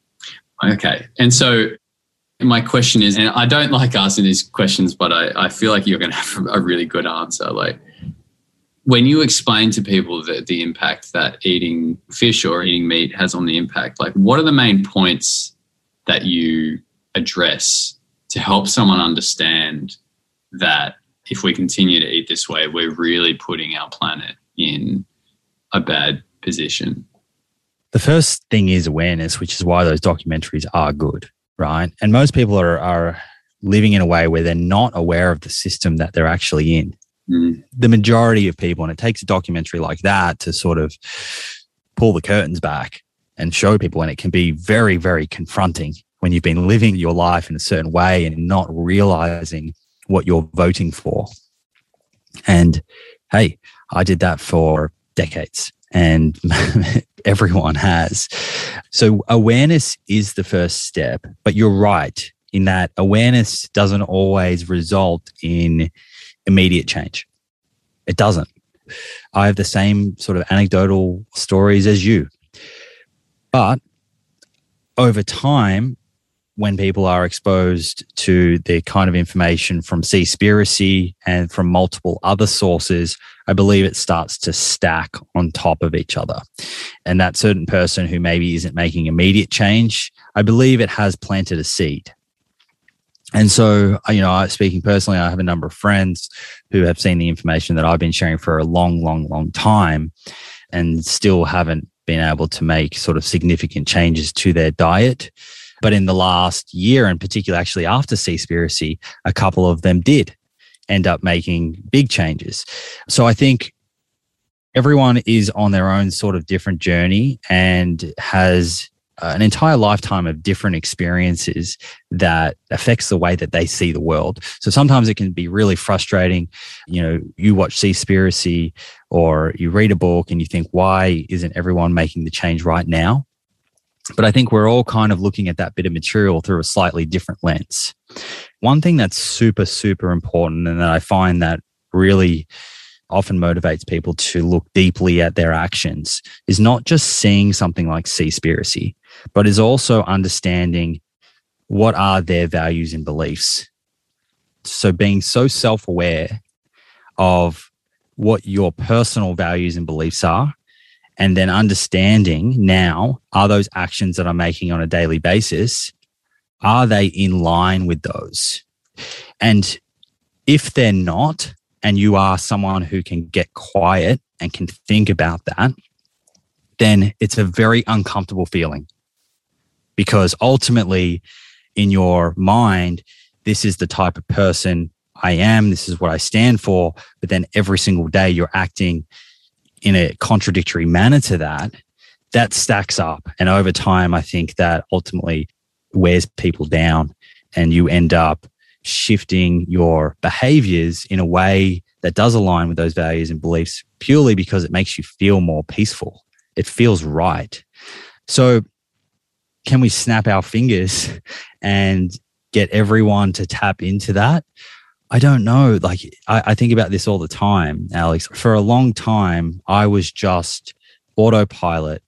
Okay. And so my question is, and I don't like asking these questions, but I feel like you're going to have a really good answer. Like, when you explain to people the impact that eating fish or eating meat has on the impact, like, what are the main points that you address to help someone understand that if we continue to eat this way, we're really putting our planet in a bad position? The first thing is awareness, which is why those documentaries are good, right? And most people are living in a way where they're not aware of the system that they're actually in. The majority of people, and it takes a documentary like that to sort of pull the curtains back and show people, and it can be very, very confronting when you've been living your life in a certain way and not realizing what you're voting for. And hey, I did that for decades, and everyone has. So awareness is the first step, but you're right in that awareness doesn't always result in immediate change. It doesn't. I have the same sort of anecdotal stories as you. But over time, when people are exposed to the kind of information from Seaspiracy and from multiple other sources, I believe it starts to stack on top of each other. And that certain person who maybe isn't making immediate change, I believe it has planted a seed. And so, you know, speaking personally, I have a number of friends who have seen the information that I've been sharing for a long, long, long time and still haven't been able to make sort of significant changes to their diet. But in the last year, in particular, actually after Seaspiracy, a couple of them did end up making big changes. So I think everyone is on their own sort of different journey and has an entire lifetime of different experiences that affects the way that they see the world. So sometimes it can be really frustrating. You know, you watch Seaspiracy or you read a book and you think, why isn't everyone making the change right now? But I think we're all kind of looking at that bit of material through a slightly different lens. One thing that's super, super important, and that I find that really often motivates people to look deeply at their actions, is not just seeing something like Seaspiracy, but is also understanding what are their values and beliefs. So being so self-aware of what your personal values and beliefs are, and then understanding now, are those actions that I'm making on a daily basis, are they in line with those? And if they're not, and you are someone who can get quiet and can think about that, then it's a very uncomfortable feeling. Because ultimately, in your mind, this is the type of person I am, this is what I stand for, but then every single day you're acting in a contradictory manner to that, that stacks up. And over time, I think that ultimately wears people down, and you end up shifting your behaviors in a way that does align with those values and beliefs purely because it makes you feel more peaceful. It feels right. So can we snap our fingers and get everyone to tap into that? I don't know. Like, I think about this all the time, Alex. For a long time, I was just autopilot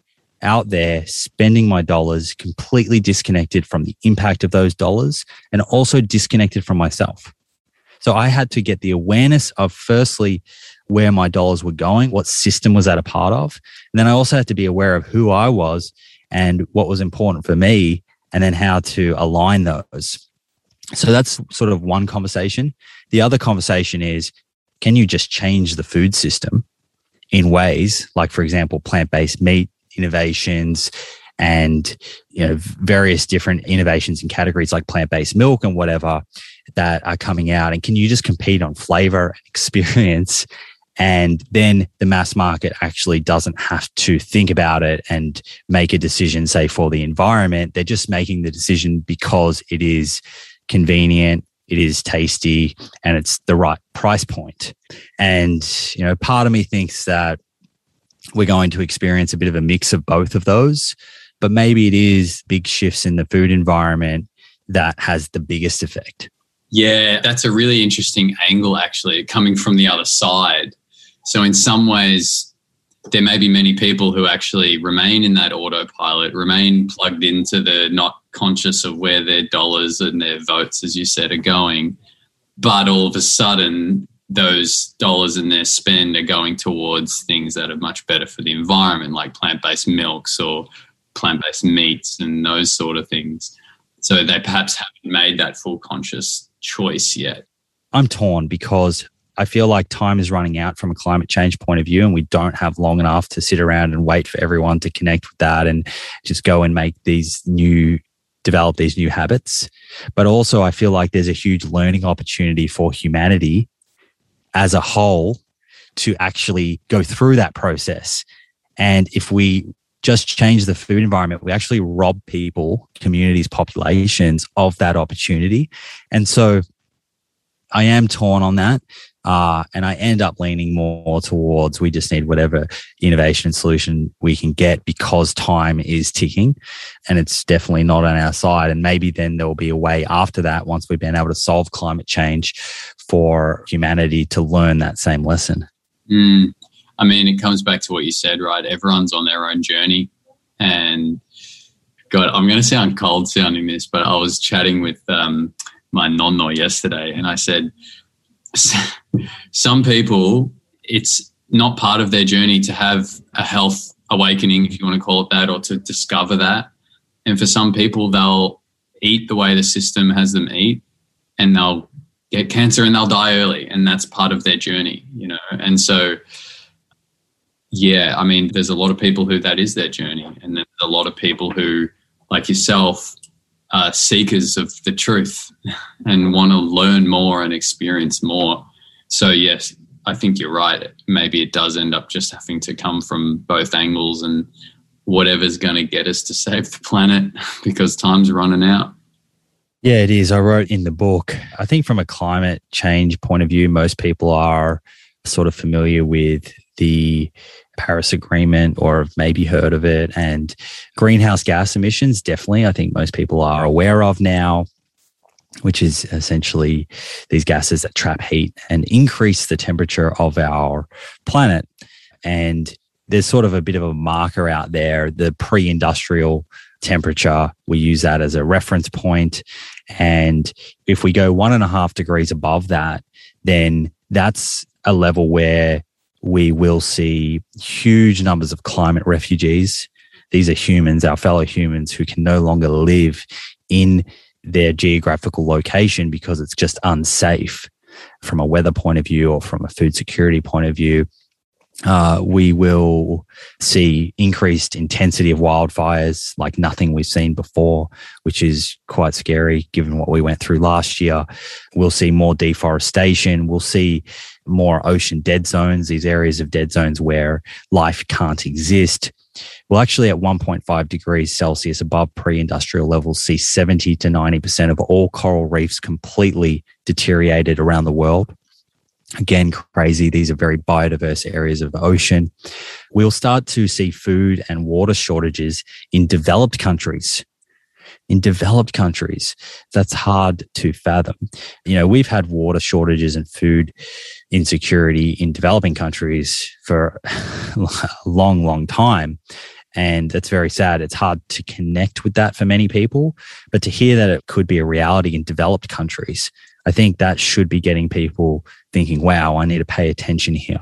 out there spending my dollars, completely disconnected from the impact of those dollars and also disconnected from myself. So I had to get the awareness of, firstly, where my dollars were going, what system was that a part of? And then I also had to be aware of who I was and what was important for me, and then how to align those. So that's sort of one conversation. The other conversation is, can you just change the food system in ways like, for example, plant-based meat innovations and, you know, various different innovations in categories like plant-based milk and whatever that are coming out? And can you just compete on flavor and experience? And then the mass market actually doesn't have to think about it and make a decision, say, for the environment. They're just making the decision because it is convenient, it is tasty, and it's the right price point. And, you know, part of me thinks that we're going to experience a bit of a mix of both of those, but maybe it is big shifts in the food environment that has the biggest effect. Yeah, that's a really interesting angle, actually, coming from the other side. So in some ways, there may be many people who actually remain in that autopilot, remain plugged into the not conscious of where their dollars and their votes, as you said, are going. But all of a sudden, those dollars and their spend are going towards things that are much better for the environment, like plant-based milks or plant-based meats and those sort of things. So they perhaps haven't made that full conscious choice yet. I'm torn because I feel like time is running out from a climate change point of view, and we don't have long enough to sit around and wait for everyone to connect with that and just go and develop these new habits. But also I feel like there's a huge learning opportunity for humanity as a whole to actually go through that process. And if we just change the food environment, we actually rob people, communities, populations of that opportunity. And so I am torn on that. And I end up leaning more towards we just need whatever innovation and solution we can get because time is ticking and it's definitely not on our side. And maybe then there will be a way after that, once we've been able to solve climate change, for humanity to learn that same lesson. I mean, it comes back to what you said, right? Everyone's on their own journey. And God, I'm going to sound cold sounding this, but I was chatting with my nonno yesterday and I said, some people, it's not part of their journey to have a health awakening, if you want to call it that, or to discover that. And for some people, they'll eat the way the system has them eat and they'll get cancer and they'll die early. And that's part of their journey, you know? And so, yeah, I mean, there's a lot of people who that is their journey. And there's a lot of people who, like yourself, are seekers of the truth and want to learn more and experience more. So yes, I think you're right. Maybe it does end up just having to come from both angles and whatever's going to get us to save the planet because time's running out. Yeah, it is. I wrote in the book, I think from a climate change point of view, most people are sort of familiar with the Paris Agreement or have maybe heard of it. And greenhouse gas emissions, definitely, I think most people are aware of now, which is essentially these gases that trap heat and increase the temperature of our planet. And there's sort of a bit of a marker out there, the pre-industrial temperature. We use that as a reference point. And if we go 1.5 degrees above that, then that's a level where we will see huge numbers of climate refugees. These are humans, our fellow humans, who can no longer live in their geographical location because it's just unsafe from a weather point of view or from a food security point of view. We will see increased intensity of wildfires like nothing we've seen before, which is quite scary given what we went through last year. We'll see more deforestation. We'll see more ocean dead zones, these areas of dead zones where life can't exist. We'll actually at 1.5 degrees Celsius above pre-industrial levels see 70 to 90% of all coral reefs completely deteriorated around the world. Again, crazy. These are very biodiverse areas of the ocean. We'll start to see food and water shortages in developed countries. In developed countries, that's hard to fathom. You know, we've had water shortages and food insecurity in developing countries for a long, long time. And that's very sad. It's hard to connect with that for many people. But to hear that it could be a reality in developed countries, I think that should be getting people thinking, wow, I need to pay attention here.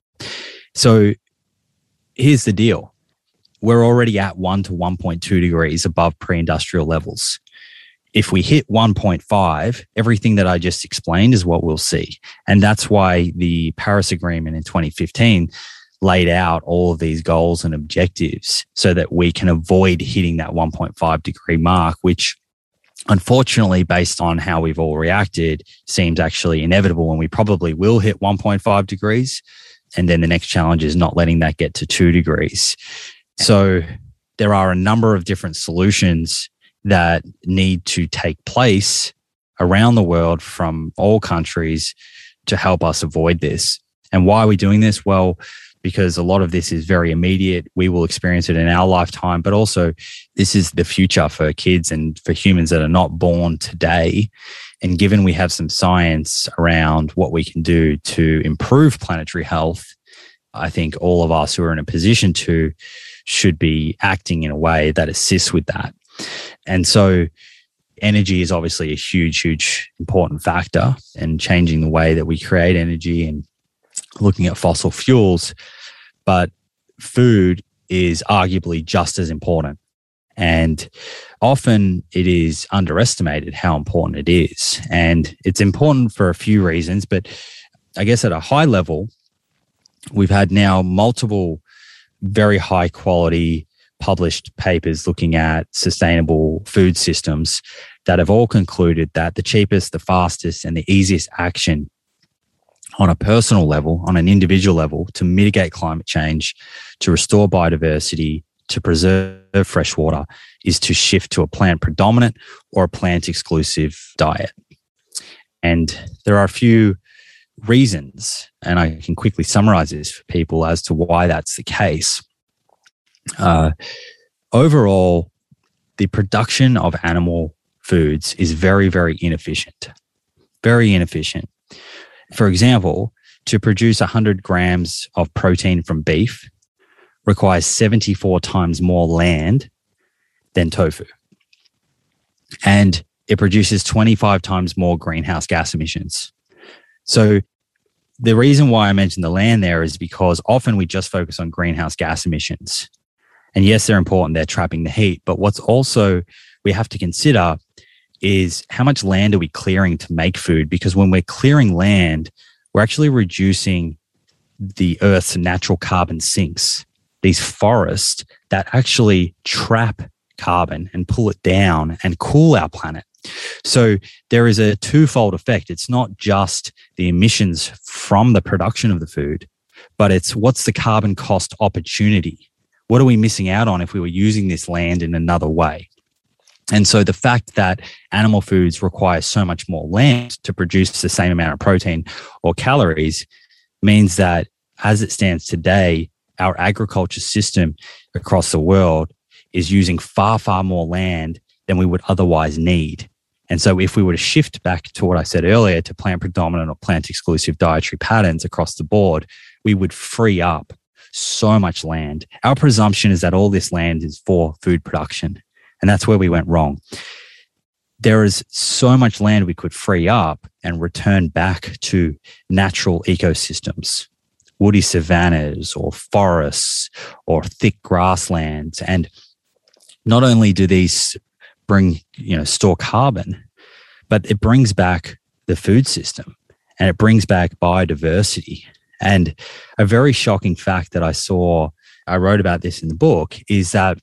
So here's the deal. We're already at 1 to 1.2 degrees above pre-industrial levels. If we hit 1.5, everything that I just explained is what we'll see. And that's why the Paris Agreement in 2015 laid out all of these goals and objectives so that we can avoid hitting that 1.5 degree mark, which unfortunately, based on how we've all reacted, seems actually inevitable, and we probably will hit 1.5 degrees. And then the next challenge is not letting that get to 2 degrees. So there are a number of different solutions that need to take place around the world from all countries to help us avoid this. And why are we doing this? Well, because a lot of this is very immediate. We will experience it in our lifetime, but also this is the future for kids and for humans that are not born today. And given we have some science around what we can do to improve planetary health, I think all of us who are in a position to should be acting in a way that assists with that. And so energy is obviously a huge, huge important factor, and changing the way that we create energy and looking at fossil fuels. But food is arguably just as important. And often it is underestimated how important it is. And it's important for a few reasons, but I guess at a high level, we've had now multiple very high quality published papers looking at sustainable food systems that have all concluded that the cheapest, the fastest, and the easiest action on a personal level, on an individual level, to mitigate climate change, to restore biodiversity, to preserve fresh water, is to shift to a plant predominant or a plant exclusive diet. And there are a few reasons, and I can quickly summarize this for people as to why that's the case. Overall, the production of animal foods is very, very inefficient. Very inefficient. For example, to produce 100 grams of protein from beef requires 74 times more land than tofu. And it produces 25 times more greenhouse gas emissions. So the reason why I mentioned the land there is because often we just focus on greenhouse gas emissions. And yes, they're important. They're trapping the heat. But what's also we have to consider is how much land are we clearing to make food? Because when we're clearing land, we're actually reducing the Earth's natural carbon sinks, these forests that actually trap carbon and pull it down and cool our planet. So there is a twofold effect. It's not just the emissions from the production of the food, but it's what's the carbon cost opportunity What are we missing out on if we were using this land in another way? And so the fact that animal foods require so much more land to produce the same amount of protein or calories means that as it stands today, our agriculture system across the world is using far, far more land than we would otherwise need. And so if we were to shift back to what I said earlier, to plant predominant or plant exclusive dietary patterns across the board, we would free up so much land. Our presumption is that all this land is for food production. And that's where we went wrong. There is so much land we could free up and return back to natural ecosystems, woody savannas or forests or thick grasslands. And not only do these bring, store carbon, but it brings back the food system and it brings back biodiversity. And a very shocking fact that I wrote about this in the book, is that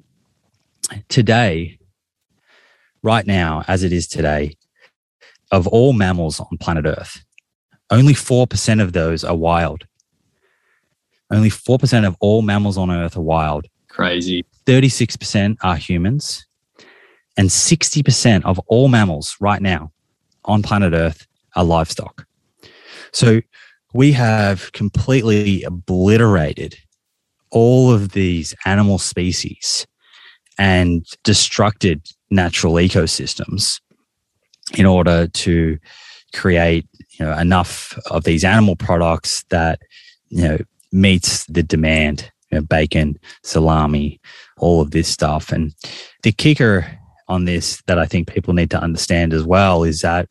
today, right now, as it is today, of all mammals on planet Earth, only 4% of those are wild. Only 4% of all mammals on Earth are wild. Crazy. 36% are humans. And 60% of all mammals right now on planet Earth are livestock. So we have completely obliterated all of these animal species and destructed natural ecosystems in order to create, enough of these animal products that, meets the demand, bacon, salami, all of this stuff. And the kicker on this that I think people need to understand as well is that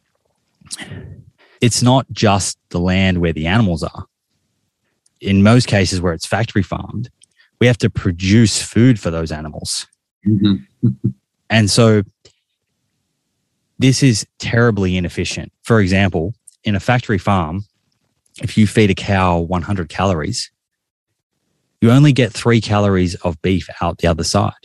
it's not just the land where the animals are. In most cases where it's factory farmed, we have to produce food for those animals. Mm-hmm. And so this is terribly inefficient. For example, in a factory farm, if you feed a cow 100 calories, you only get 3 calories of beef out the other side.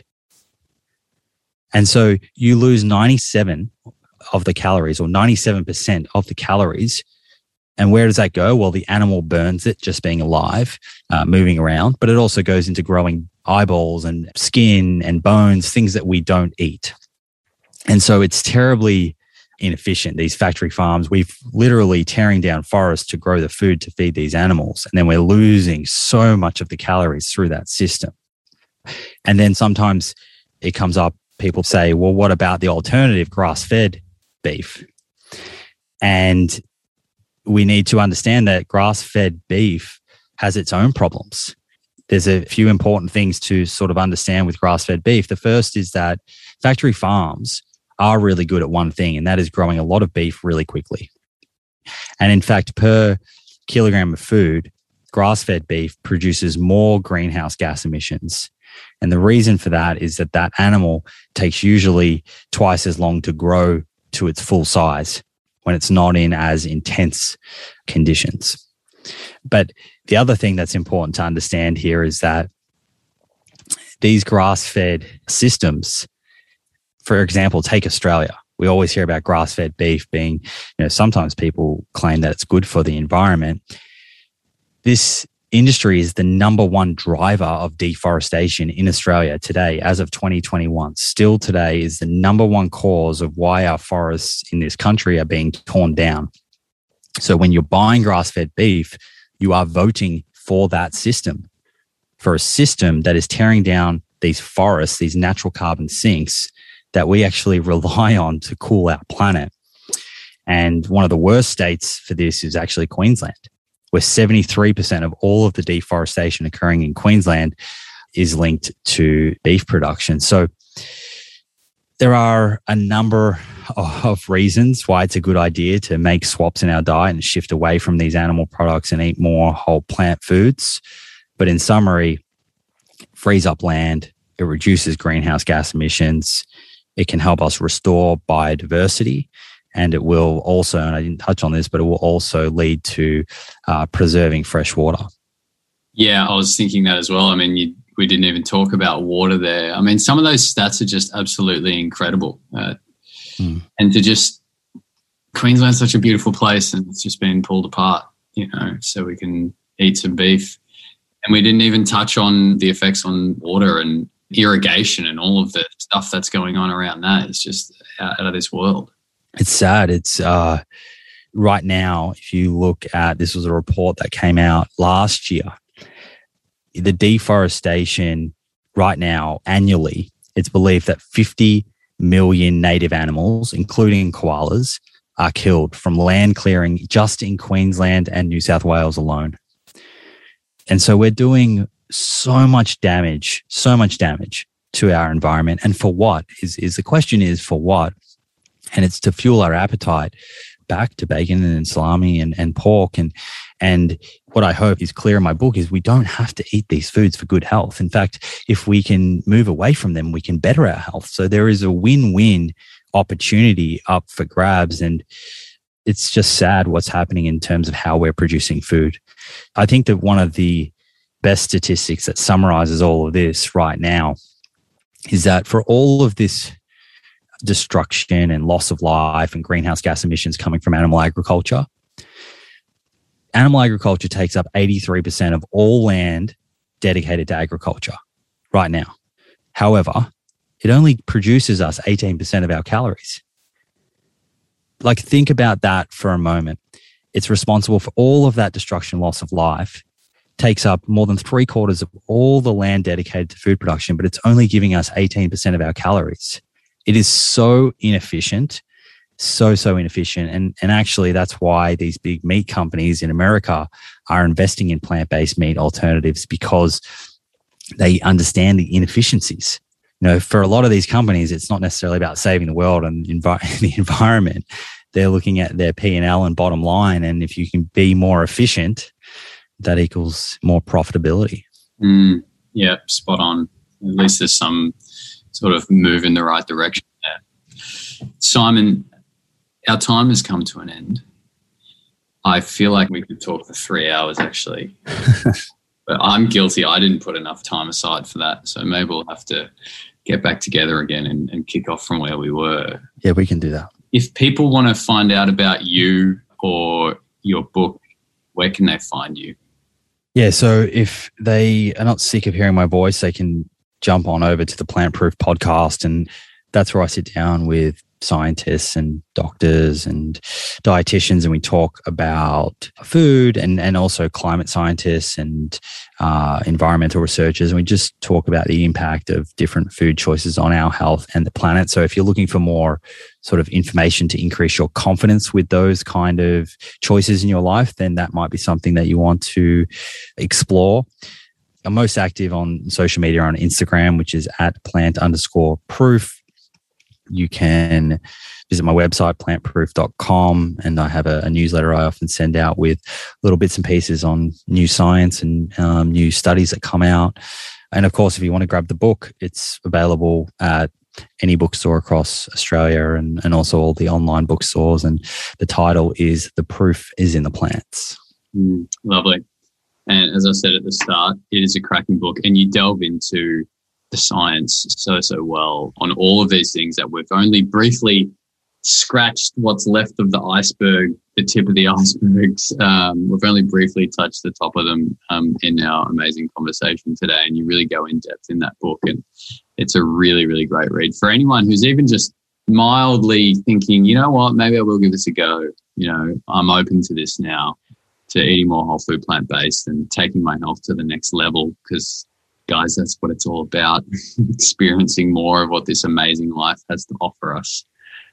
And so you lose 97 of the calories, or 97% of the calories. And where does that go? Well, the animal burns it just being alive, moving around, but it also goes into growing eyeballs and skin and bones, things that we don't eat. And so it's terribly inefficient, these factory farms. We've literally tearing down forests to grow the food to feed these animals. And then we're losing so much of the calories through that system. And then sometimes it comes up, people say, well, what about the alternative, grass-fed beef? And we need to understand that grass-fed beef has its own problems. There's a few important things to sort of understand with grass-fed beef. The first is that factory farms are really good at one thing, and that is growing a lot of beef really quickly. And in fact, per kilogram of food, grass-fed beef produces more greenhouse gas emissions. And the reason for that is that that animal takes usually twice as long to grow to its full size when it's not in as intense conditions. But the other thing that's important to understand here is that these grass-fed systems, for example, take Australia. We always hear about grass-fed beef being, sometimes people claim that it's good for the environment. This industry is the number one driver of deforestation in Australia today, as of 2021. Still today is the number one cause of why our forests in this country are being torn down. So when you're buying grass-fed beef, you are voting for that system, for a system that is tearing down these forests, these natural carbon sinks that we actually rely on to cool our planet. And one of the worst states for this is actually Queensland, where 73% of all of the deforestation occurring in Queensland is linked to beef production. So there are a number of reasons why it's a good idea to make swaps in our diet and shift away from these animal products and eat more whole plant foods. But in summary, it frees up land, it reduces greenhouse gas emissions, it can help us restore biodiversity, and it will also, and I didn't touch on this, but it will also lead to preserving fresh water. Yeah, I was thinking that as well. I mean, we didn't even talk about water there. I mean, some of those stats are just absolutely incredible. And Queensland's such a beautiful place, and it's just been pulled apart, so we can eat some beef. And we didn't even touch on the effects on water and irrigation and all of the stuff that's going on around that. It's just out of this world. It's sad. It's right now, if you look at, this was a report that came out last year, the deforestation right now, annually, it's believed that 50 million native animals, including koalas, are killed from land clearing just in Queensland and New South Wales alone. And so we're doing so much damage to our environment. And for what? Is the question is for what? And it's to fuel our appetite back to bacon and salami and pork. And what I hope is clear in my book is we don't have to eat these foods for good health. In fact, if we can move away from them, we can better our health. So there is a win-win opportunity up for grabs. And it's just sad what's happening in terms of how we're producing food. I think that one of the best statistics that summarizes all of this right now is that for all of this destruction and loss of life and greenhouse gas emissions coming from animal agriculture takes up 83% of all land dedicated to agriculture right now. However, it only produces us 18% of our calories. Like, think about that for a moment. It's responsible for all of that destruction, loss of life, takes up more than 3/4 of all the land dedicated to food production, but it's only giving us 18% of our calories. It is so inefficient, so inefficient. And actually, that's why these big meat companies in America are investing in plant-based meat alternatives, because they understand the inefficiencies. You know, for a lot of these companies, it's not necessarily about saving the world and the environment. They're looking at their P&L and bottom line. And if you can be more efficient, that equals more profitability. Yeah, spot on. At least there's some sort of move in the right direction there. Simon, our time has come to an end. I feel like we could talk for 3 hours, actually. But I'm guilty. I didn't put enough time aside for that. So maybe we'll have to get back together again and kick off from where we were. Yeah, we can do that. If people want to find out about you or your book, where can they find you? Yeah, so if they are not sick of hearing my voice, they can jump on over to the Plant Proof podcast, and that's where I sit down with scientists and doctors and dietitians, and we talk about food and also climate scientists and environmental researchers, and we just talk about the impact of different food choices on our health and the planet. So if you're looking for more sort of information to increase your confidence with those kind of choices in your life, then that might be something that you want to explore. I'm most active on social media on Instagram, which is @plant_proof. You can visit my website, plantproof.com, and I have a newsletter I often send out with little bits and pieces on new science and new studies that come out. And of course, if you want to grab the book, it's available at any bookstore across Australia and also all the online bookstores. And the title is The Proof is in the Plants. Lovely. And as I said at the start, it is a cracking book, and you delve into the science so well on all of these things that we've only briefly scratched what's left of the iceberg, the tip of the icebergs. We've only briefly touched the top of them in our amazing conversation today, and you really go in depth in that book, and it's a really, really great read for anyone who's even just mildly thinking, you know what, maybe I will give this a go. You know, I'm open to this now, to eating more whole food, plant-based, and taking my health to the next level, because guys, that's what it's all about. Experiencing more of what this amazing life has to offer us,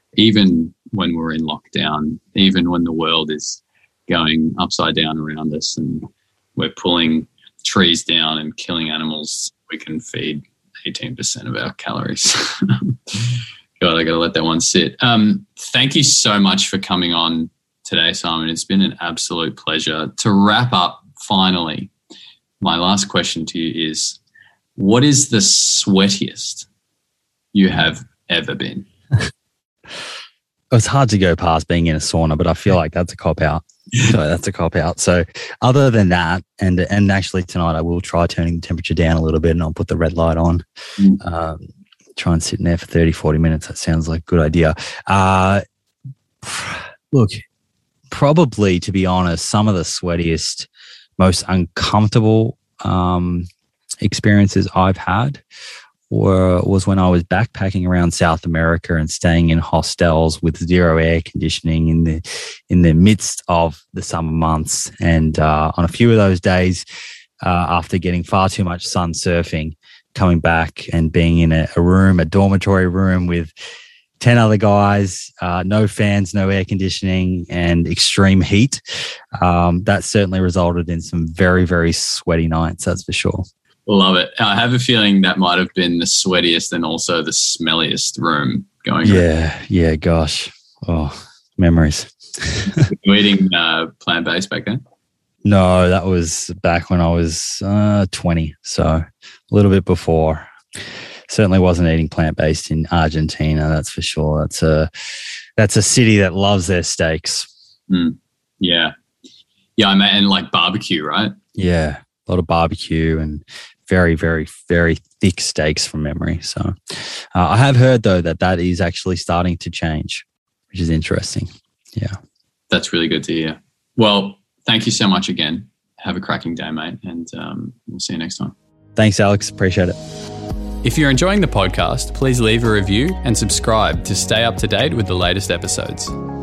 even when we're in lockdown, even when the world is going upside down around us and we're pulling trees down and killing animals. We can feed 18% of our calories. God, I got to let that one sit. Thank you so much for coming on today, Simon. It's been an absolute pleasure. To wrap up, finally, my last question to you is, what is the sweatiest you have ever been? It's hard to go past being in a sauna, but I feel like that's a cop-out. So other than that, and actually tonight I will try turning the temperature down a little bit, and I'll put the red light on. Try and sit in there for 30, 40 minutes. That sounds like a good idea. Look, probably, to be honest, some of the sweatiest, most uncomfortable experiences I've had was when I was backpacking around South America and staying in hostels with zero air conditioning in the midst of the summer months. And on a few of those days, after getting far too much sun surfing, coming back and being in a dormitory room with 10 other guys, no fans, no air conditioning, and extreme heat, that certainly resulted in some very, very sweaty nights, that's for sure. Love it. I have a feeling that might have been the sweatiest and also the smelliest room going on. Yeah, gosh. Oh, memories. Were you eating plant-based back then? No, that was back when I was 20, so a little bit before. Certainly wasn't eating plant-based in Argentina, that's for sure. That's a city that loves their steaks. Yeah, and like barbecue, right? Yeah, a lot of barbecue and very, very, very thick steaks from memory. So I have heard, though, that is actually starting to change, which is interesting. Yeah. That's really good to hear. Well, thank you so much again. Have a cracking day, mate. And we'll see you next time. Thanks, Alex. Appreciate it. If you're enjoying the podcast, please leave a review and subscribe to stay up to date with the latest episodes.